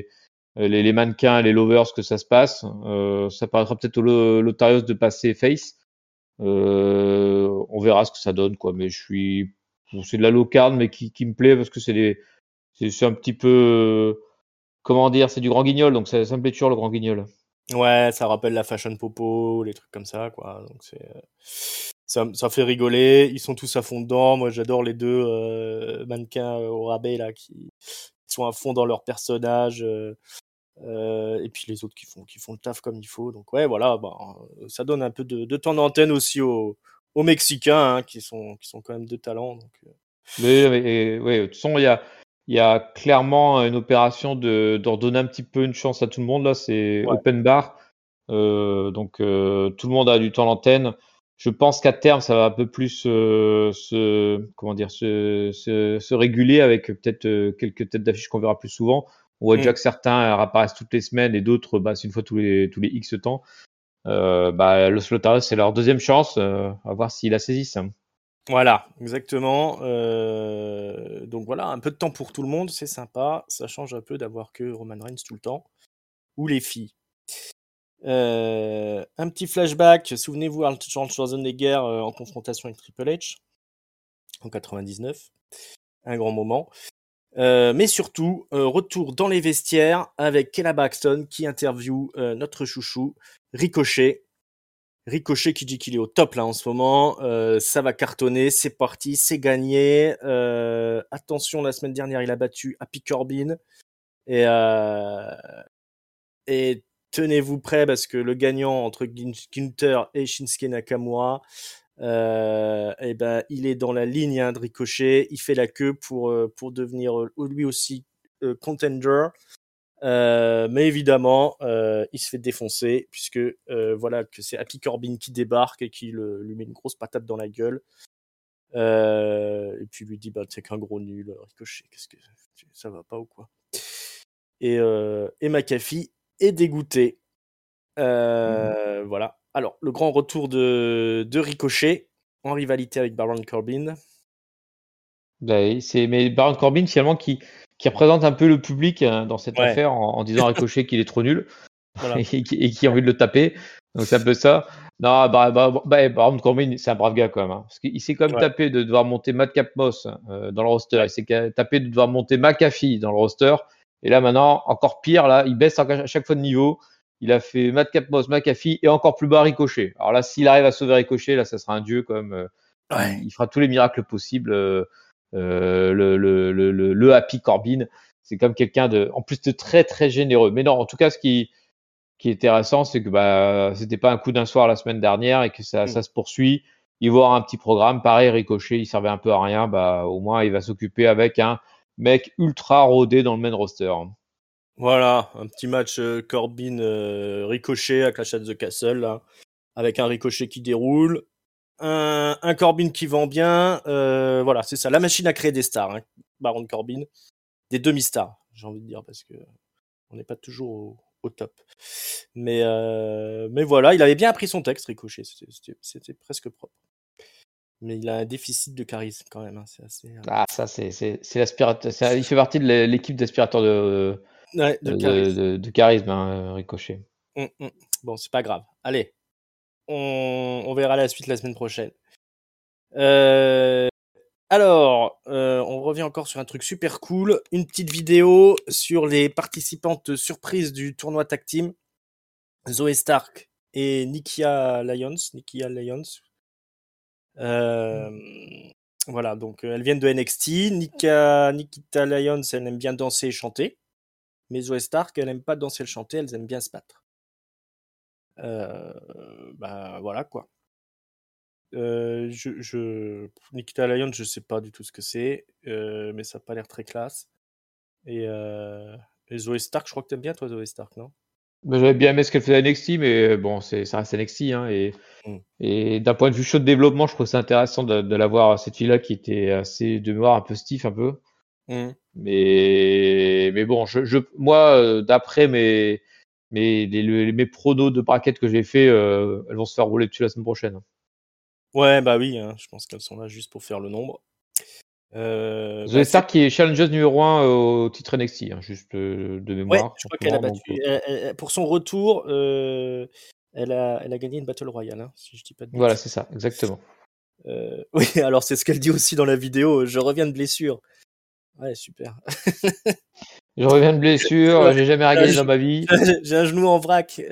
les, les mannequins, les lovers, que ça se passe. Euh, ça paraîtra peut-être au Lotarios de passer face. Euh, on verra ce que ça donne, quoi. Mais je suis, c'est de la low card, mais qui, qui me plaît parce que c'est des, c'est, c'est un petit peu, comment dire, c'est du grand guignol, donc ça, ça me plaît toujours le grand guignol. Ouais, ça rappelle la fashion popo, les trucs comme ça, quoi. Donc c'est, euh, ça, ça fait rigoler. Ils sont tous à fond dedans. Moi, j'adore les deux euh, mannequins euh, au rabais là qui sont à fond dans leur personnage. Euh, euh, et puis les autres qui font, qui font le taf comme il faut. Donc ouais, voilà, bah, euh, ça donne un peu de, de temps d'antenne aussi aux, aux Mexicains hein, qui sont, qui sont quand même de talent. Donc, euh, Mais, mais ouais, de toute façon, il y a, il y a clairement une opération de, de redonner un petit peu une chance à tout le monde. Là, c'est ouais. open bar. Euh, donc, euh, tout le monde a du temps d'antenne. Je pense qu'à terme, ça va un peu plus euh, se, comment dire, se, se, se réguler avec peut-être euh, quelques têtes d'affiche qu'on verra plus souvent. On voit Mm. déjà que certains apparaissent toutes les semaines et d'autres, bah, c'est une fois tous les, tous les X temps. Euh, bah, le Slotarios, c'est leur deuxième chance. Euh, à voir s'ils la saisissent. Voilà, exactement. Euh, donc voilà, un peu de temps pour tout le monde, c'est sympa. Ça change un peu d'avoir que Roman Reigns tout le temps. Ou les filles. Euh, un petit flashback, souvenez-vous Arnold Schwarzenegger euh, en confrontation avec Triple H en quatre-vingt-dix-neuf, un grand moment. Euh, mais surtout, euh, retour dans les vestiaires avec Kayla Braxton qui interviewe euh, notre chouchou Ricochet. Ricochet qui dit qu'il est au top là en ce moment, euh, ça va cartonner, c'est parti, c'est gagné. Euh, attention, la semaine dernière, il a battu Happy Corbin et euh, et tenez-vous prêts parce que le gagnant entre Gunther et Shinsuke Nakamura, euh, et ben, il est dans la ligne hein, de Ricochet. Il fait la queue pour, euh, pour devenir euh, lui aussi euh, contender. Euh, mais évidemment, euh, il se fait défoncer puisque euh, voilà que c'est Happy Corbin qui débarque et qui le, lui met une grosse patate dans la gueule. Euh, et puis lui dit bah t'es qu'un gros nul, Ricochet. Qu'est-ce que ça va pas ou quoi? Et, euh, et McAfee est dégoûté. Euh, mmh. Voilà. Alors, le grand retour de, de Ricochet en rivalité avec Baron Corbin. Ben, c'est mais Baron Corbin finalement qui, qui représente un peu le public hein, dans cette Ouais. affaire en, en disant à Ricochet qu'il est trop nul Voilà. et, qui, et qui a envie de le taper. Donc c'est un peu ça. Non, bah, bah, bah, Baron Corbin, c'est un brave gars quand même. Hein, parce qu'il s'est quand même Ouais. tapé de devoir monter Madcap Moss euh, dans le roster. Ouais. Il s'est tapé de devoir monter McAfee dans le roster. Et là maintenant, encore pire, là, il baisse à chaque fois de niveau. Il a fait Madcap Moss, McAfee et encore plus bas Ricochet. Alors là, s'il arrive à sauver Ricochet, là, ça sera un dieu quand même. Euh, Ouais. il, il fera tous les miracles possibles. Euh, euh, le, le, le, le, le Happy Corbin, c'est comme quelqu'un de, en plus de très très généreux. Mais non, en tout cas, ce qui, qui est intéressant, c'est que bah, c'était pas un coup d'un soir la semaine dernière et que ça, mmh. ça se poursuit. Il va avoir un petit programme. Pareil, Ricochet, il servait un peu à rien. Bah, au moins, il va s'occuper avec un mec ultra rodé dans le main roster. Voilà, un petit match euh, Corbin euh, Ricochet à Clash at the Castle, là, avec un Ricochet qui déroule, un, un Corbin qui vend bien. Euh, voilà, c'est ça. La machine à créer des stars, hein, Baron Corbin, des demi-stars, j'ai envie de dire, parce que on n'est pas toujours au, au top. Mais, euh, mais voilà, il avait bien appris son texte, Ricochet. C'était, c'était, c'était presque propre. Mais il a un déficit de charisme quand même. Hein, c'est assez, euh... Ah, ça, c'est, c'est, c'est l'aspirateur. Ça, il fait partie de l'équipe d'aspirateurs de, ouais, de, de, charisme, de, de charisme hein, Ricochet. Hum, hum. Bon, c'est pas grave. Allez, on, on verra la suite la semaine prochaine. Euh, alors, euh, on revient encore sur un truc super cool. Une petite vidéo sur les participantes surprises du tournoi Tag Team. Zoe Stark et Nikia Lyons. Nikia Lyons. Euh, voilà, donc elles viennent de N X T. Nika, Nikita Lyons, elle aime bien danser et chanter. Mais Zoe Stark, elle aime pas danser et chanter, elles aiment bien se battre. Euh, bah voilà quoi. Euh, je, je... Nikita Lyons, je sais pas du tout ce que c'est, euh, mais ça a pas l'air très classe. Et, euh... et Zoe Stark, je crois que t'aimes bien toi Zoe Stark, non? Bah, j'avais bien aimé ce qu'elle faisait à N X T, mais bon, c'est, ça reste N X T. Hein, et, mm. et d'un point de vue show de développement, je trouve ça intéressant de, de la voir, cette fille-là qui était assez de mémoire, un peu stiff, un peu. Mm. Mais, mais bon, je, je, moi, d'après mes, mes, les, les, mes pronos de bracket que j'ai fait, euh, elles vont se faire rouler dessus la semaine prochaine. Ouais, bah oui, hein, je pense qu'elles sont là juste pour faire le nombre. Euh, Zoé bah, c'est... Stark qui est challengeuse numéro un au titre N X T, hein, juste euh, de Ouais, mémoire je en crois ce qu'elle a moment. Donc, battu. euh, Elle- elle- pour son retour, euh, elle, a, elle a gagné une Battle Royale, hein, si je dis pas de voilà, bêtises. c'est ça, exactement. Euh, oui, alors c'est ce qu'elle dit aussi dans la vidéo. Je reviens de blessure. Ouais, super. Je reviens de blessure, Ouais, j'ai jamais j'ai un regagné dans genou- ma vie. j'ai un genou en vrac.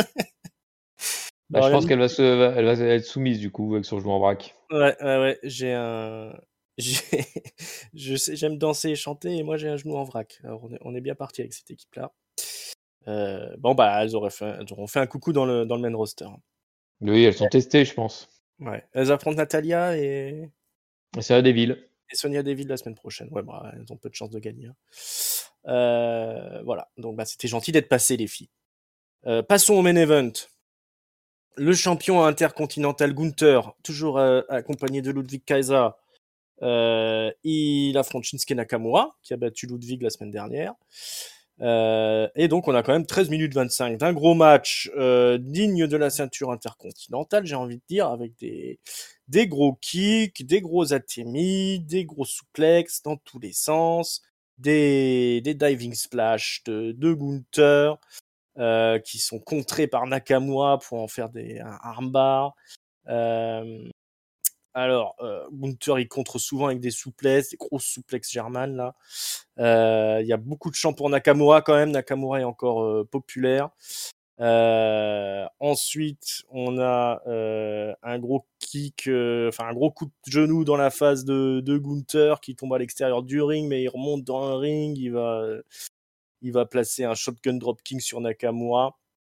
Bah, Non, je rien pense de- qu'elle va se, elle va être soumise du coup avec son genou en vrac. Ouais, ouais, ouais. J'ai un. j'ai- Je sais, j'aime danser et chanter, et moi j'ai un genou en vrac. Alors on est, on est bien parti avec cette équipe-là. Euh, bon, bah, elles, auraient fait, elles auront fait un coucou dans le, dans le main roster. Oui, elles sont testées, je pense. Ouais. Elles affrontent Natalia et, Et c'est la des villes. et Sonia Deville la semaine prochaine. Ouais, bah, elles ont peu de chances de gagner, hein. Euh, voilà. Donc, bah, c'était gentil d'être passé, les filles. Euh, passons au main event. Le champion intercontinental Gunther, toujours euh, accompagné de Ludwig Kaiser, euh, il affronte Shinsuke Nakamura, qui a battu Ludwig la semaine dernière. Euh, et donc, on a quand même treize minutes vingt-cinq d'un gros match euh, digne de la ceinture intercontinentale, j'ai envie de dire, avec des, des gros kicks, des gros atémis, des gros souplexes dans tous les sens, des, des diving splash de, de Gunther, euh, qui sont contrés par Nakamura pour en faire des, un armbar. Euh, alors, euh, Gunther, il contre souvent avec des souplesses, des grosses souplexes germanes, là. Euh, Il y a beaucoup de chants pour Nakamura, quand même. Nakamura est encore euh, populaire. Euh, ensuite, on a euh, un gros kick, euh, enfin un gros coup de genou dans la face de, de Gunther qui tombe à l'extérieur du ring, mais il remonte dans un ring, il va, il va placer un shotgun dropkick sur Nakamura.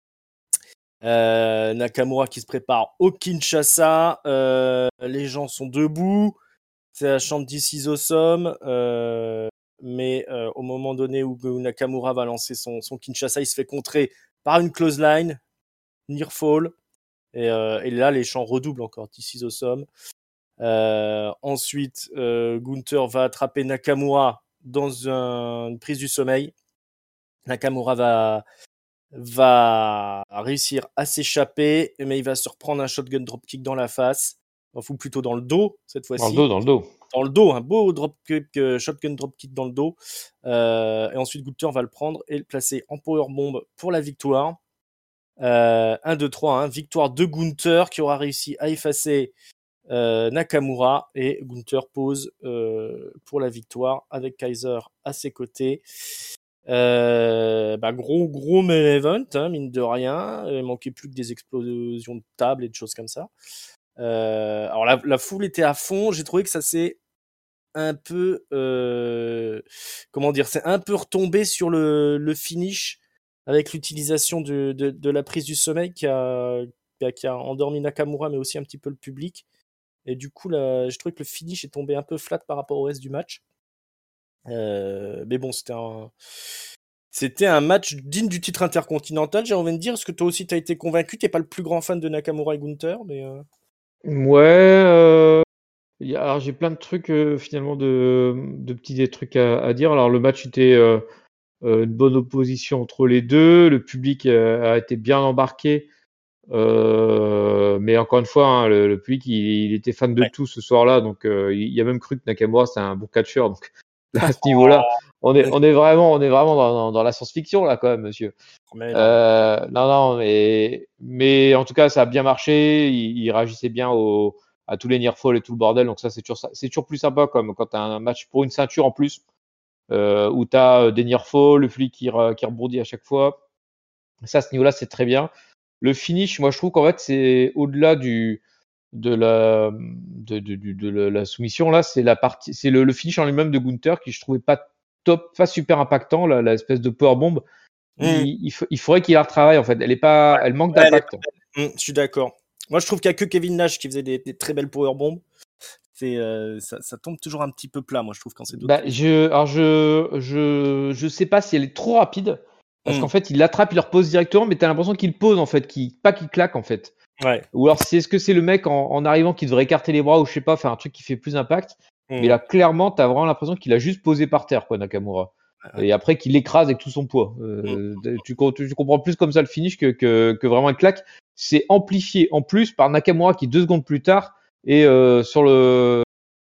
Euh, Nakamura qui se prépare au Kinshasa. Euh, les gens sont debout. C'est la chante This is awesome. Euh, mais euh, au moment donné où, où Nakamura va lancer son, son Kinshasa, il se fait contrer par une clothesline, near fall. Et, euh, et là, les chants redoublent encore. This is awesome. Euh, ensuite, euh, Gunther va attraper Nakamura dans un, une prise du sommeil. Nakamura va, va réussir à s'échapper, mais il va se reprendre un shotgun dropkick dans la face. Enfin, ou plutôt dans le dos, cette Dans le fois-ci. dos, dans le dos. Dans le dos, un beau dropkick, euh, shotgun dropkick dans le dos. Euh, et ensuite, Gunther va le prendre et le placer en powerbomb pour la victoire. Euh, un, deux, trois, hein. Victoire de Gunther qui aura réussi à effacer euh, Nakamura, et Gunther pose euh, pour la victoire avec Kaiser à ses côtés. Euh, bah gros gros main event, hein, mine de rien. Il manquait plus que des explosions de table et de choses comme ça. Euh, alors la, la foule était à fond. J'ai trouvé que ça s'est un peu euh, comment dire, c'est un peu retombé sur le, le finish avec l'utilisation de, de, de la prise du sommeil qui a, qui a endormi Nakamura, mais aussi un petit peu le public. Et du coup, là, je trouvais que le finish est tombé un peu flat par rapport au reste du match. Euh, mais bon, c'était un, c'était un match digne du titre intercontinental, j'ai envie de dire. Est-ce que toi aussi t'as été convaincu? T'es pas le plus grand fan de Nakamura et Gunther, mais euh... Ouais. Euh, y a- alors j'ai plein de trucs euh, finalement de, de petits des trucs à, à dire. Alors le match était euh, euh, une bonne opposition entre les deux. Le public euh, a été bien embarqué. Euh, mais encore une fois, hein, le, le public, il, il était fan de ouais. tout ce soir-là, donc euh, il, il a même cru que Nakamura c'est un bon catcheur. Donc là, à ce niveau-là, on est, on est vraiment, on est vraiment dans, dans, dans la science-fiction là, quand même, monsieur. Mais non. Euh, non, non, mais, mais en tout cas, ça a bien marché. Il, il réagissait bien au, à tous les near fall et tout le bordel. Donc ça, c'est toujours, c'est toujours plus sympa comme quand tu as un match pour une ceinture en plus, euh, où tu as des near fall, le flic qui, re- qui rebondit à chaque fois. Ça, à ce niveau-là, c'est très bien. Le finish, moi, je trouve qu'en fait, c'est au-delà du de la de, de, de, de la, la soumission là, c'est la partie, c'est le, le finish en lui-même de Gunther qui je trouvais pas top, pas super impactant, la, la espèce de powerbomb. Mmh. Il, il, f- il faudrait qu'il la retravaille en fait. Elle est pas, elle manque Ouais, elle est d'impact. pas- Mmh, je suis d'accord. Moi, je trouve qu'il y a que Kevin Nash qui faisait des, des très belles powerbombs. C'est, euh, ça, ça tombe toujours un petit peu plat, moi, je trouve, quand c'est d'autres Bah, qui les je, alors je, je, je sais pas si elle est trop rapide parce font. qu'en fait, il l'attrape, il le repose directement, mais t'as l'impression qu'il pose en fait, qu'il, pas qu'il claque en fait. Mmh. Ouais. Ou alors, c'est, est-ce que c'est le mec en, en arrivant qui devrait écarter les bras ou je sais pas, faire un truc qui fait plus d'impact. Mais Mmh. là, clairement, t'as vraiment l'impression qu'il a juste posé par terre, quoi, Nakamura. Ouais, ouais. Et après, qu'il l'écrase avec tout son poids. Mmh. Euh, tu, tu, tu comprends plus comme ça le finish que, que, que vraiment un claque. C'est amplifié en plus par Nakamura qui, deux secondes plus tard, est euh, sur le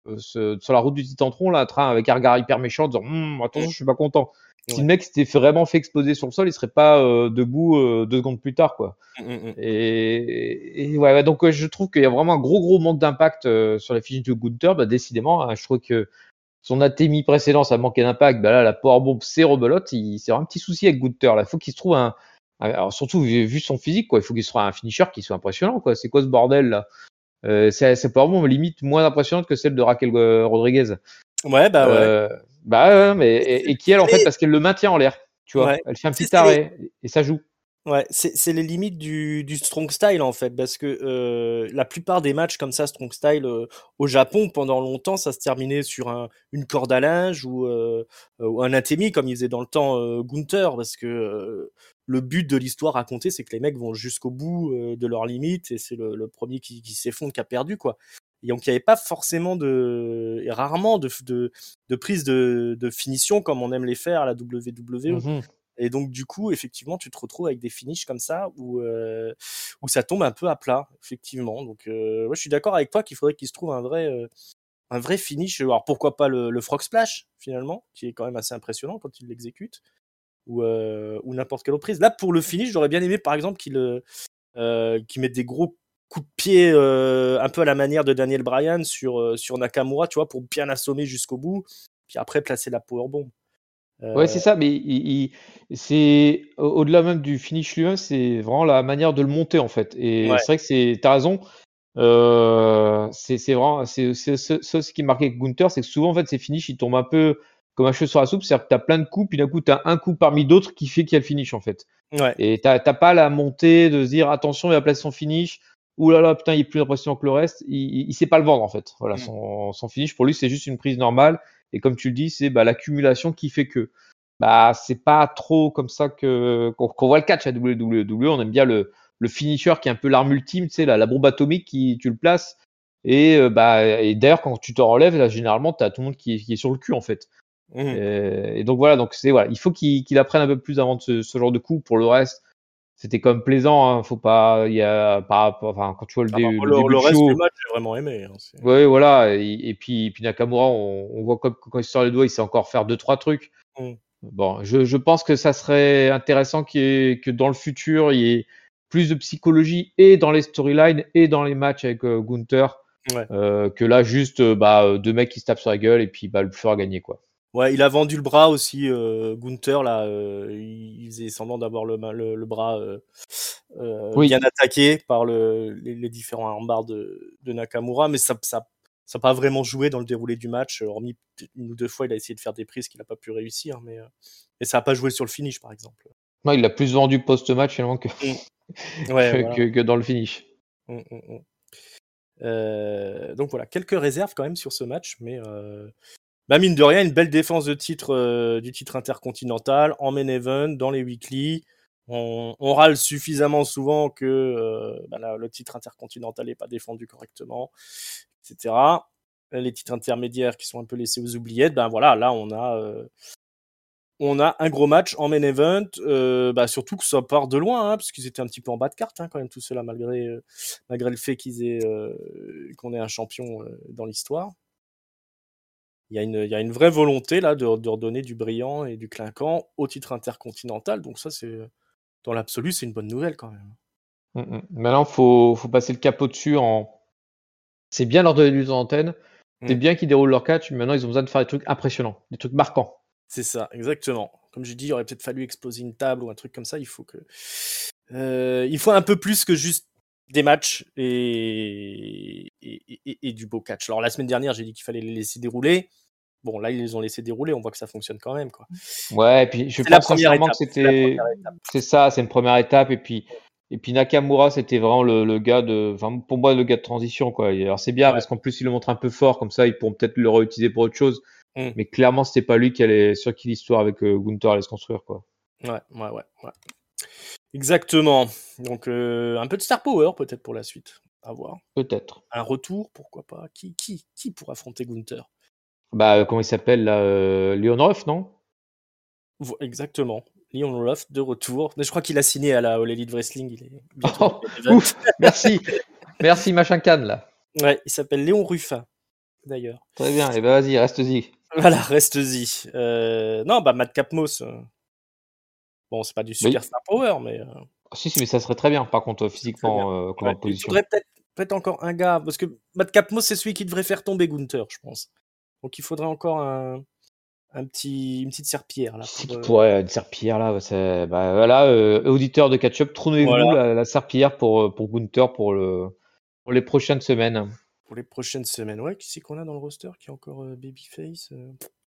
ce, sur la route du Titantron, là, un train avec un regard hyper méchant, disant hm, attention, Mmh. je suis pas content. Si Ouais. le mec s'était vraiment fait exploser sur le sol, il serait pas euh, debout euh, deux secondes plus tard, quoi. Mmh, mmh, mmh. Et, et ouais, ouais, donc ouais, je trouve qu'il y a vraiment un gros gros manque d'impact euh, sur la finish de Gunther. Bah, décidément, hein, je trouve que son atémie précédent, ça manquait d'impact. Bah là, la powerbomb, c'est rebelote. Il, c'est un petit souci avec Gunther. Là, il faut qu'il se trouve un. Alors surtout vu vu son physique, quoi. Il faut qu'il se trouve un finisher qui soit impressionnant, quoi. C'est quoi ce bordel là? Euh, c'est, c'est powerbomb limite moins impressionnante que celle de Raquel euh, Rodriguez. Ouais, bah ouais. Euh, bah ouais, mais et, et qui elle en fait Et parce qu'elle le maintient en l'air, tu vois. ouais, Elle fait un c'est petit c'est les arrêt et ça joue. ouais, c'est c'est les limites du du strong style en fait, parce que euh, la plupart des matchs comme ça strong style euh, au Japon pendant longtemps ça se terminait sur un une corde à linge ou euh, euh, ou un atémi comme il faisait dans le temps euh, Gunther, parce que euh, le but de l'histoire racontée c'est que les mecs vont jusqu'au bout euh, de leurs limites et c'est le, le premier qui, qui s'effondre qui a perdu quoi. Et donc il n'y avait pas forcément de et rarement de de de prise de de finition comme on aime les faire à la W W E. Mhm. Et donc, du coup, effectivement, tu te retrouves avec des finishes comme ça où, euh, où ça tombe un peu à plat, effectivement. Donc, euh, ouais, je suis d'accord avec toi qu'il faudrait qu'il se trouve un vrai, euh, un vrai finish. Alors, pourquoi pas le, le Frog Splash, finalement, qui est quand même assez impressionnant quand il l'exécute, ou, euh, ou n'importe quelle autre prise. Là, pour le finish, j'aurais bien aimé, par exemple, qu'il euh, euh, qu'il mette des gros coups de pied euh, un peu à la manière de Daniel Bryan sur, euh, sur Nakamura, tu vois, pour bien assommer jusqu'au bout, puis après placer la powerbomb. Ouais, Euh, c'est ça, mais il, il- c'est au- au-delà même du finish lui-même, c'est vraiment la manière de le monter en fait. Et ouais, c'est vrai que c'est, t'as raison. Euh, c'est c'est vraiment, c'est c'est c'est- c'est ce qui marquait avec Gunther, c'est que souvent en fait ces finishes ils tombent un peu comme un cheveu sur la soupe, c'est-à-dire que t'as plein de coups, puis d'un coup t'as un coup parmi d'autres qui fait qu'il y a le finish en fait. ouais. Et t'as t'as pas la montée de se dire attention il va placer son finish. Ouh là là putain il est plus impressionnant que le reste. Il, il, il sait pas le vendre en fait. Voilà Mm. son son finish pour lui c'est juste une prise normale. Et comme tu le dis c'est bah, l'accumulation qui fait que bah c'est pas trop comme ça que qu'on, qu'on voit le catch à W W E. On aime bien le le finisher qui est un peu l'arme ultime, tu sais la, la bombe atomique qui tu le places. Et euh, bah et d'ailleurs quand tu te relèves là généralement t'as tout le monde qui est, qui est sur le cul en fait. Mm. Euh, et donc voilà, donc c'est voilà, il faut qu'il qu'il apprenne un peu plus avant de ce, ce genre de coup. Pour le reste, c'était quand même plaisant. Hein, faut pas, il y a par rapport, enfin quand tu vois le, Ah bah, dé- le le, début le de reste du show, match, j'ai vraiment aimé. Hein, c'est- ouais voilà. Et, et puis, et puis Nakamura, on, on voit comme quand il sort les doigts, il sait encore faire deux trois trucs. Mm. Bon, je, je pense que ça serait intéressant qu'il y ait- que dans le futur il y ait plus de psychologie et dans les storylines et dans les matchs avec euh, Gunther. Ouais. Euh, que là juste euh, bah euh, deux mecs qui se tapent sur la gueule et puis bah le plus fort a gagné quoi. Ouais, il a vendu le bras aussi, euh, Gunther, là. Euh, il, il faisait semblant d'avoir le, ma- le, le bras euh, euh, bien Oui, attaqué par le, les, les différents armbards de, de Nakamura, mais ça ça, ça n'a pas vraiment joué dans le déroulé du match. Hormis peut-être une ou deux fois, il a essayé de faire des prises qu'il n'a pas pu réussir, mais, euh, mais ça n'a pas joué sur le finish, par exemple. non, il a plus vendu post-match finalement que, Mm. Ouais, que, voilà. que, que dans le finish. Mm, mm, mm. Euh, donc voilà, quelques réserves quand même sur ce match, mais euh, bah mine de rien, une belle défense de titre euh, du titre intercontinental en main event, dans les weekly. On, on râle suffisamment souvent que euh, bah là, le titre intercontinental n'est pas défendu correctement, et cetera. Les titres intermédiaires qui sont un peu laissés aux oubliettes, ben voilà, là on a euh, on a un gros match en main event, euh, bah surtout que ça part de loin, hein, parce qu'ils étaient un petit peu en bas de carte hein, quand même tout cela, malgré euh, malgré le fait qu'ils aient euh, qu'on ait un champion euh, dans l'histoire. Il y a une, il y a une vraie volonté là de, de redonner du brillant et du clinquant au titre intercontinental. Donc ça, c'est dans l'absolu, c'est une bonne nouvelle quand même. Mm, mm. Maintenant, faut, faut passer le cap au-dessus. En... C'est bien leur donner du temps d'antenne. C'est Mm. bien qu'ils déroulent leur catch. Mais maintenant, ils ont besoin de faire des trucs impressionnants, des trucs marquants. C'est ça, exactement. Comme je dis, il aurait peut-être fallu exploser une table ou un truc comme ça. Il faut que, euh, il faut un peu plus que juste des matchs et, et, et, et du beau catch. Alors la semaine dernière, j'ai dit qu'il fallait les laisser dérouler. Bon, là, ils les ont laissés dérouler. On voit que ça fonctionne quand même, quoi. Ouais, et puis je C'est la pense première sincèrement que étape. C'est la c'était. première étape. C'est ça, c'est une première étape. Et puis, et puis Nakamura, c'était vraiment le, le gars de. Enfin, pour moi, le gars de transition, quoi. Et alors, c'est bien Ouais. parce qu'en plus, il le montre un peu fort. Comme ça, ils pourront peut-être le réutiliser pour autre chose. Mm. Mais clairement, c'était pas lui qui allait, sur qui l'histoire avec euh, Gunther allait se construire, quoi. Ouais, ouais, ouais, ouais. Exactement. Donc euh, un peu de star power peut-être pour la suite. À voir. Peut-être. Un retour, pourquoi pas. Qui, qui, qui pour affronter Gunther? Bah, euh, comment il s'appelle là euh, Leon Ruff, non? Vo- Exactement. Leon Ruff de retour. Mais je crois qu'il a signé à la All Elite Wrestling. Il est bientôt dans Oh, le main event. ouf, merci, merci machin can là. Ouais, il s'appelle Léon Ruffin. d'ailleurs. Très bien, et ben vas-y, reste-y. Voilà, reste-y. Euh, non, bah Madcap Moss. euh, Bon, c'est pas du Oui. superstar power, mais euh, Ah, si, si, mais ça serait très bien, par contre, euh, c'est très bien. physiquement, euh, comme Ouais. en Il position. faudrait peut-être peut-être encore un gars, parce que Madcap Moss, c'est celui qui devrait faire tomber Gunther, je pense. Donc il faudrait encore un, un petit, une petite serpillière là C'est pour. qui euh, pourrait, une serpillière là, ouais, c'est, bah voilà, euh, auditeur de catch-up, Voilà, trouvez-vous la, la serpillière pour, euh, pour Gunther pour le, pour les prochaines semaines. pour les prochaines semaines. Ouais, qui c'est qu'on a dans le roster qui est encore euh, Babyface euh,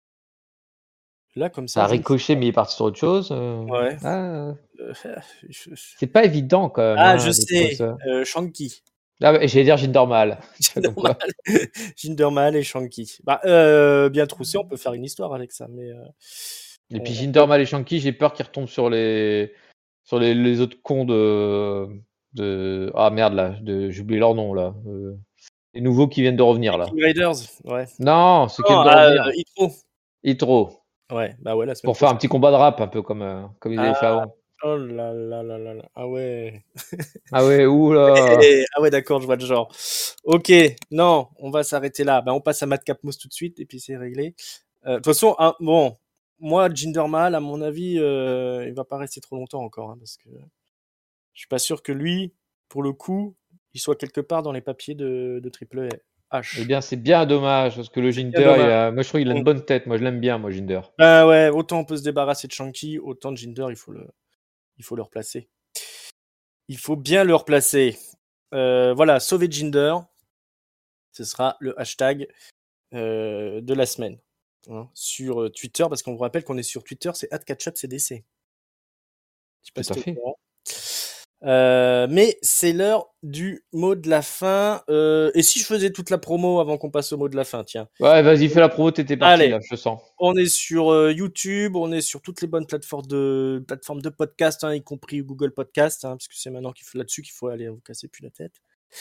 Là, comme ça, Ça a je ne sais ricoché, mais il est parti sur autre chose. euh. pas. Ouais. Ah, Euh, je- je- c'est pas évident quand même, Ah, je hein, de trouver sais, ça. euh, Shanky. Ah, ouais, j'allais dire Jinder Mahal. Tu vois Jinder comme quoi. Mahal. Jinder Mahal et Shanky. Bah, euh, bien troussé, on peut faire une histoire avec ça, mais euh, Et on, puis on Jinder peut. Mahal et Shanky, j'ai peur qu'ils retombent sur les, sur les, les autres cons de, de, ah merde là, de, j'oublie leur nom là. Euh, les nouveaux qui viennent de revenir Les là. King Raiders, ouais. Non, ceux qui Non, viennent de ah, euh, revenir. Hitro. Hitro. Ouais, bah ouais, la semaine Pour faire un prochaine. petit combat de rap, un peu comme, euh, comme ils Ah, avaient fait avant. oh là là là là là. Ah ouais. Ah ouais, oula. Eh, ah ouais, d'accord, je vois le genre. Ok, non, on va s'arrêter là. Ben, on passe à Madcap Moss tout de suite et puis c'est réglé. Euh, De toute façon, hein, bon, moi, Jinder Mahal, à mon avis, euh, il va pas rester trop longtemps encore, hein, parce que je suis pas sûr que lui, pour le coup, il soit quelque part dans les papiers de, de Triple Eh H. bien, c'est bien dommage, parce que le C'est bien Jinder, il dommage. a, moi je trouve qu'il a Mm. une bonne tête. Moi, je l'aime bien, moi, Jinder. Ben ouais, autant on peut se débarrasser de Shanky, autant de Jinder, il faut le, il faut le replacer. Il faut bien le replacer. Euh, voilà, sauver Jinder, ce sera le hashtag euh, de la semaine hein, sur euh, Twitter, parce qu'on vous rappelle qu'on est sur Twitter, c'est arobase catchupcdc. Je sais pas Tout si à t'es au fait. courant. Euh, mais c'est l'heure du mot de la fin. Euh, et si je faisais toute la promo avant qu'on passe au mot de la fin, tiens. Ouais, vas-y, fais la promo, t'étais parti Allez, là, je sens. on est sur euh, YouTube, on est sur toutes les bonnes plateformes de, plateformes de podcast, hein, y compris Google Podcast, hein, parce que c'est maintenant qu'il faut là-dessus qu'il faut aller vous casser plus la tête.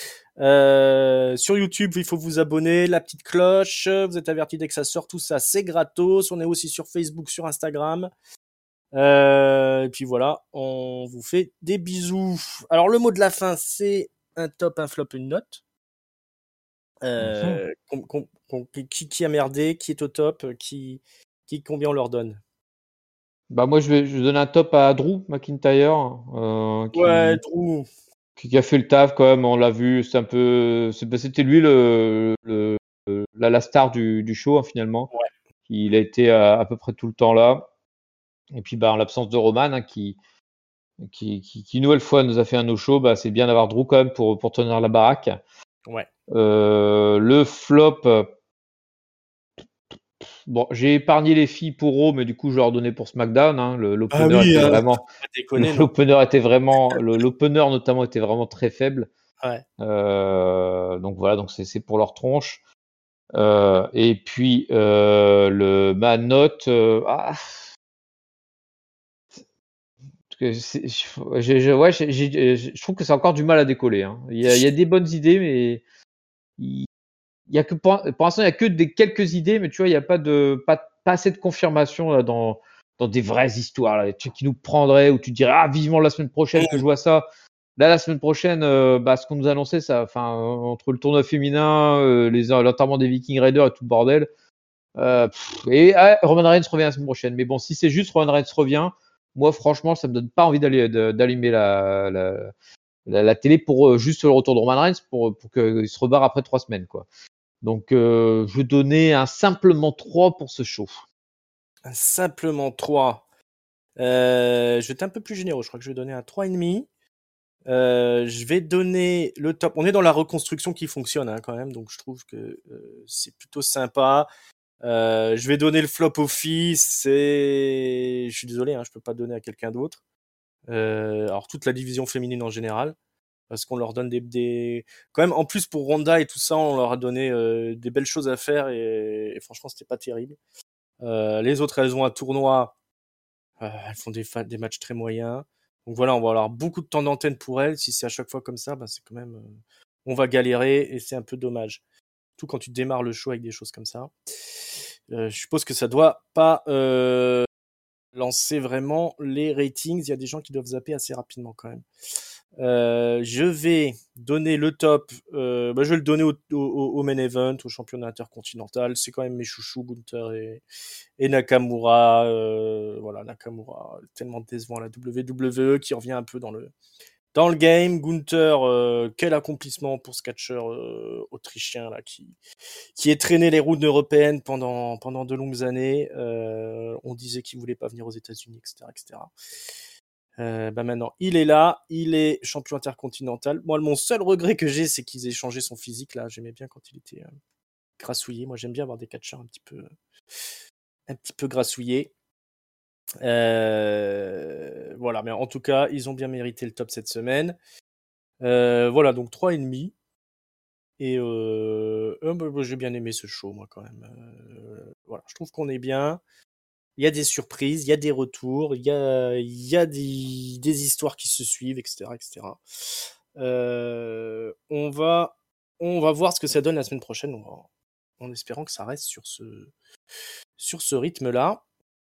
Euh, sur YouTube, il faut vous abonner, la petite cloche, vous êtes avertis dès que ça sort, tout ça, c'est gratos. On est aussi sur Facebook, sur Instagram. Euh, et puis voilà, on vous fait des bisous. Alors le mot de la fin, c'est un top, un flop, une note. Mhm. Euh, com- com- com- qui, qui a merdé, qui est au top, qui, qui combien on leur donne. Bah, moi, je vais, je vais donner un top à Drew McIntyre, euh, Ouais, qui, Drew. qui a fait le taf quand même. On l'a vu, c'est un peu, c'est- bah, c'était lui le, le, la, la star du, du show hein, finalement. Ouais, Il a été à, à peu près tout le temps là. Et puis, bah, en l'absence de Roman, hein, qui, qui, qui, qui, une nouvelle fois nous a fait un no-show, bah, c'est bien d'avoir Drew quand même pour, pour tenir la baraque. ouais. Euh, le flop, bon, j'ai épargné les filles pour Raw, mais du coup, je leur donnais pour SmackDown. Hein. Le- Ah L'opener oui, était euh, vraiment, pas déconner, non. l'opener était vraiment, le- l'opener notamment était vraiment très faible. Ouais. Euh, donc voilà, donc c'est c'est pour leur tronche. Euh, et puis euh, le ma note, euh, ah, que c'est- je, je, ouais, j'ai- j'ai- je trouve que c'est encore du mal à décoller. Hein. Il y a, il y a des bonnes idées, mais il, il y a que pour, pour l'instant il y a que des quelques idées, mais tu vois, il y a pas de pas, pas assez de confirmation là, dans dans des vraies histoires, là, des trucs qui nous prendraient où tu te dirais ah vivement la semaine prochaine que je vois ça. Là, la semaine prochaine, euh, bah, ce qu'on nous a annoncé, ça, enfin, euh, entre le tournoi féminin, euh, les l'enterrement des Viking Raiders et tout le bordel. Euh, pff, et ah, Roman Reigns revient la semaine prochaine. Mais bon, si c'est juste Roman Reigns revient, moi, franchement, ça me donne pas envie d'aller de- d'allumer la, la, la, la télé pour euh, juste le retour de Roman Reigns pour, pour qu'il se rebarre après trois semaines, quoi. Donc, euh, je donnais un simplement trois pour ce show. Simplement trois. Euh, je vais être un peu plus généreux. Je crois que je vais donner un trois virgule cinq. Euh, je vais donner le top. On est dans la reconstruction qui fonctionne hein, quand même, donc je trouve que euh, c'est plutôt sympa. Euh, je vais donner le flop aux filles. C'est, je suis désolé, hein, je peux pas donner à quelqu'un d'autre. Euh, alors toute la division féminine en général, parce qu'on leur donne des, des, quand même en plus pour Ronda et tout ça, on leur a donné euh, des belles choses à faire et, et franchement c'était pas terrible. Euh, les autres, elles ont un tournoi. Euh, elles font des, fa- des matchs très moyens. Donc voilà, on va avoir beaucoup de temps d'antenne pour elles. Si c'est à chaque fois comme ça, bah, c'est quand même. euh, on va galérer et c'est un peu dommage. Tout quand tu démarres le show avec des choses comme ça. Euh, je suppose que ça doit pas euh, lancer vraiment les ratings. Il y a des gens qui doivent zapper assez rapidement quand même. Euh, je vais donner le top. Euh, bah, je vais le donner au, au, au main event, au championnat intercontinental. C'est quand même mes chouchous, Gunther et, et Nakamura. Euh, voilà, Nakamura, tellement décevant à la W W E qui revient un peu dans le dans le game. Gunther, euh, quel accomplissement pour ce catcheur euh, autrichien là qui qui est traîné les routes européennes pendant pendant de longues années. Euh, on disait qu'il voulait pas venir aux États-Unis, et cetera, et cetera. Euh, bah maintenant, il est là, il est champion intercontinental. Moi, mon seul regret que j'ai, c'est qu'ils aient changé son physique. Là, j'aimais bien quand il était euh, grassouillé. Moi, j'aime bien avoir des catcheurs un petit peu, un petit peu grassouillés. Euh, voilà, mais en tout cas, ils ont bien mérité le top cette semaine. Euh, voilà, donc trois et demi. Et euh, euh, bah, bah, j'ai bien aimé ce show, moi, quand même. Euh, voilà, je trouve qu'on est bien. Il y a des surprises, il y a des retours, il y a, il y a des, des histoires qui se suivent, et cetera, et cetera. Euh, on va, on va voir ce que ça donne la semaine prochaine, on va- en espérant que ça reste sur ce, sur ce rythme-là.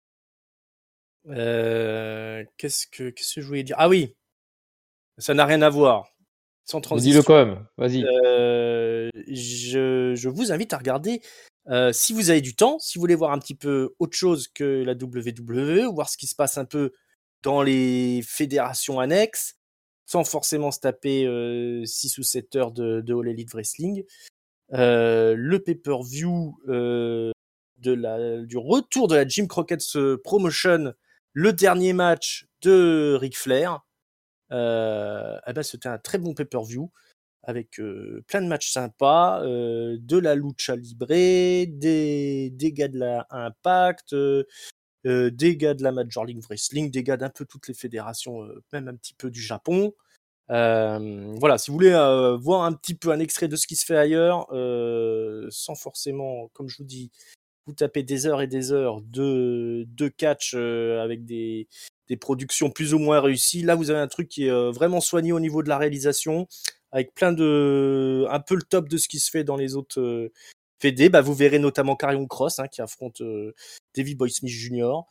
Euh, qu'est-ce que, qu'est-ce que je voulais dire? Ah oui, ça n'a rien à voir. Sans Mais dis-le transition. quand même, vas-y. Euh, je, je vous invite à regarder, euh, si vous avez du temps, si vous voulez voir un petit peu autre chose que la W W E, voir ce qui se passe un peu dans les fédérations annexes, sans forcément se taper euh, six ou sept heures de, de All Elite Wrestling. Euh, le pay-per-view euh, de la, du retour de la Jim Crockett's Promotion, le dernier match de Ric Flair. Euh, eh ben, c'était un très bon pay-per-view avec euh, plein de matchs sympas, euh, de la lucha libre, des, des gars de la Impact, euh, euh, des gars de la Major League Wrestling, des gars d'un peu toutes les fédérations, euh, même un petit peu du Japon. Euh, voilà, si vous voulez euh, voir un petit peu un extrait de ce qui se fait ailleurs, euh, sans forcément, comme je vous dis, vous tapez des heures et des heures de, de catch euh, avec des, des productions plus ou moins réussies. Là, vous avez un truc qui est euh, vraiment soigné au niveau de la réalisation, avec plein de, un peu le top de ce qui se fait dans les autres euh, fédés. Bah, vous verrez notamment Karrion Cross hein, qui affronte euh, Davey Boy Smith junior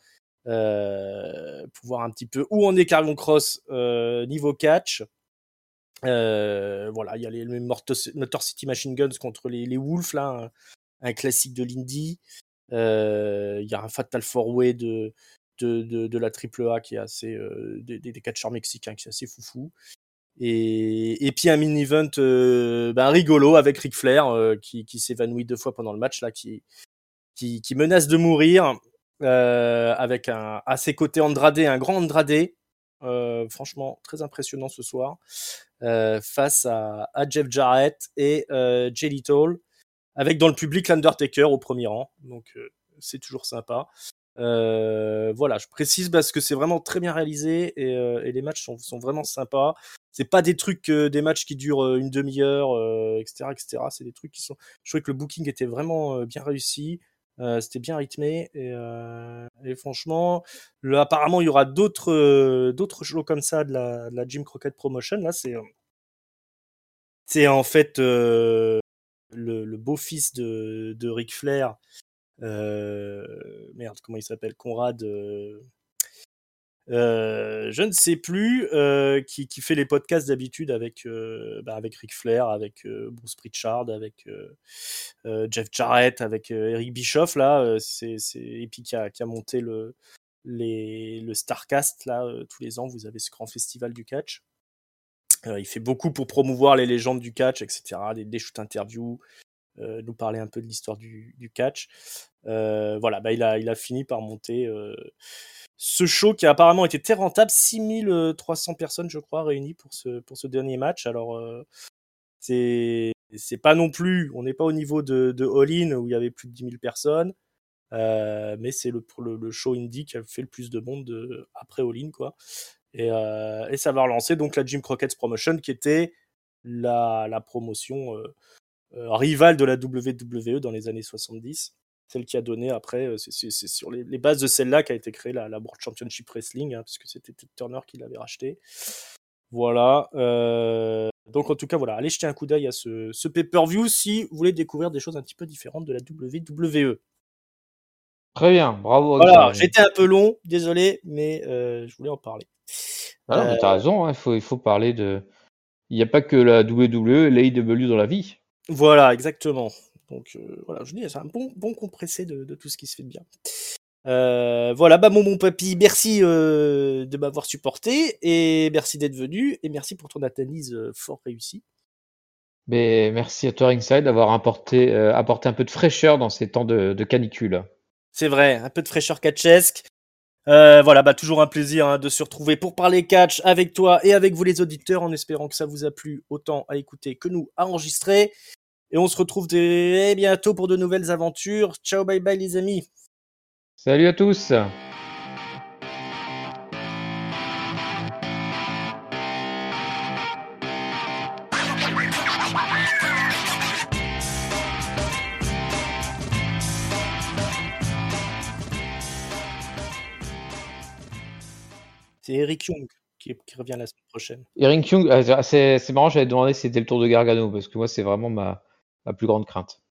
Euh, pour voir un petit peu où en est Karrion Cross euh, niveau catch. Euh, voilà, il y a les, les Motor City Machine Guns contre les, les Wolves, là, un, un classique de l'indie. Euh, Il y a un Fatal Four Way de, de, de, de la triple A qui est assez, euh, des, des catcheurs mexicains qui est assez foufou. Et, et puis un mini-event euh, ben rigolo avec Ric Flair euh, qui, qui s'évanouit deux fois pendant le match, là, qui, qui, qui menace de mourir, euh, avec un, à ses côtés Andrade, un grand Andrade. Euh, franchement, très impressionnant ce soir. Euh, face à, à Jeff Jarrett et euh, Jay Little, avec dans le public l'Undertaker au premier rang. Donc euh, c'est toujours sympa. Euh, voilà, je précise parce que c'est vraiment très bien réalisé et, euh, et les matchs sont, sont vraiment sympas. C'est pas des trucs, euh, des matchs qui durent euh, une demi-heure, euh, et cetera, et cetera. C'est des trucs qui sont. Je trouvais que le booking était vraiment euh, bien réussi. Euh, c'était bien rythmé et, euh, et franchement, le, apparemment il y aura d'autres euh, d'autres shows comme ça de la, de la Jim Crockett Promotion. Là, c'est euh, c'est en fait euh, le, le beau-fils de, de Ric Flair. Euh, merde, comment il s'appelle? Conrad. Euh, euh, je ne sais plus, euh, qui, qui fait les podcasts d'habitude avec, euh, bah, avec Ric Flair, avec euh, Bruce Pritchard, avec euh, euh, Jeff Jarrett, avec euh, Eric Bischoff, là, euh, c'est, c'est, et puis qui a, qui a monté le, les, le Starcast, là, euh, tous les ans, vous avez ce grand festival du catch. Euh, il fait beaucoup pour promouvoir les légendes du catch, et cetera, des, des shoot interviews, euh, nous parler un peu de l'histoire du, du catch. Euh, voilà, bah, il, a, il a fini par monter euh, ce show qui a apparemment été très rentable, six mille trois cents personnes, je crois, réunies pour ce, pour ce dernier match. Alors, euh, c'est, c'est pas non plus, on n'est pas au niveau de, de All In où il y avait plus de dix mille personnes, euh, mais c'est le, le, le show indie qui a fait le plus de monde de, après All In, quoi. Et, euh, et ça va relancer donc la Jim Crockett's Promotion qui était la, la promotion euh, euh, rivale de la W W E dans les années soixante-dix. Celle qui a donné après, euh, c'est, c'est, c'est sur les, les bases de celle-là qu'a été créée la, la World Championship Wrestling, hein, puisque c'était Ted Turner qui l'avait racheté. Voilà. Euh, donc en tout cas, voilà, allez jeter un coup d'œil à ce, ce pay-per-view si vous voulez découvrir des choses un petit peu différentes de la W W E. Très bien, bravo Voilà, Hector. j'étais un peu long, désolé, mais euh, je voulais en parler. Ah non, mais Euh, t'as raison, hein, il faut, il faut parler de. Il n'y a pas que la W W E et l'A E W dans la vie. voilà, exactement. Donc euh, voilà, je dis, c'est un bon, bon compressé de, de tout ce qui se fait de bien. Euh, voilà, bah mon mon papy, merci euh, de m'avoir supporté et merci d'être venu et merci pour ton analyse euh, fort réussie. Mais merci à toi, Ringside, d'avoir apporté, euh, apporté un peu de fraîcheur dans ces temps de, de canicule. C'est vrai, un peu de fraîcheur catchesque. Euh, voilà, bah toujours un plaisir hein, de se retrouver pour parler catch avec toi et avec vous les auditeurs, en espérant que ça vous a plu autant à écouter que nous à enregistrer. Et on se retrouve très bientôt pour de nouvelles aventures. Ciao, bye bye les amis. Salut à tous! C'est Eric Young qui, qui revient la semaine prochaine. Eric Young, ah, c'est c'est marrant, j'avais demandé si c'était le tour de Gargano, parce que moi, c'est vraiment ma, ma plus grande crainte.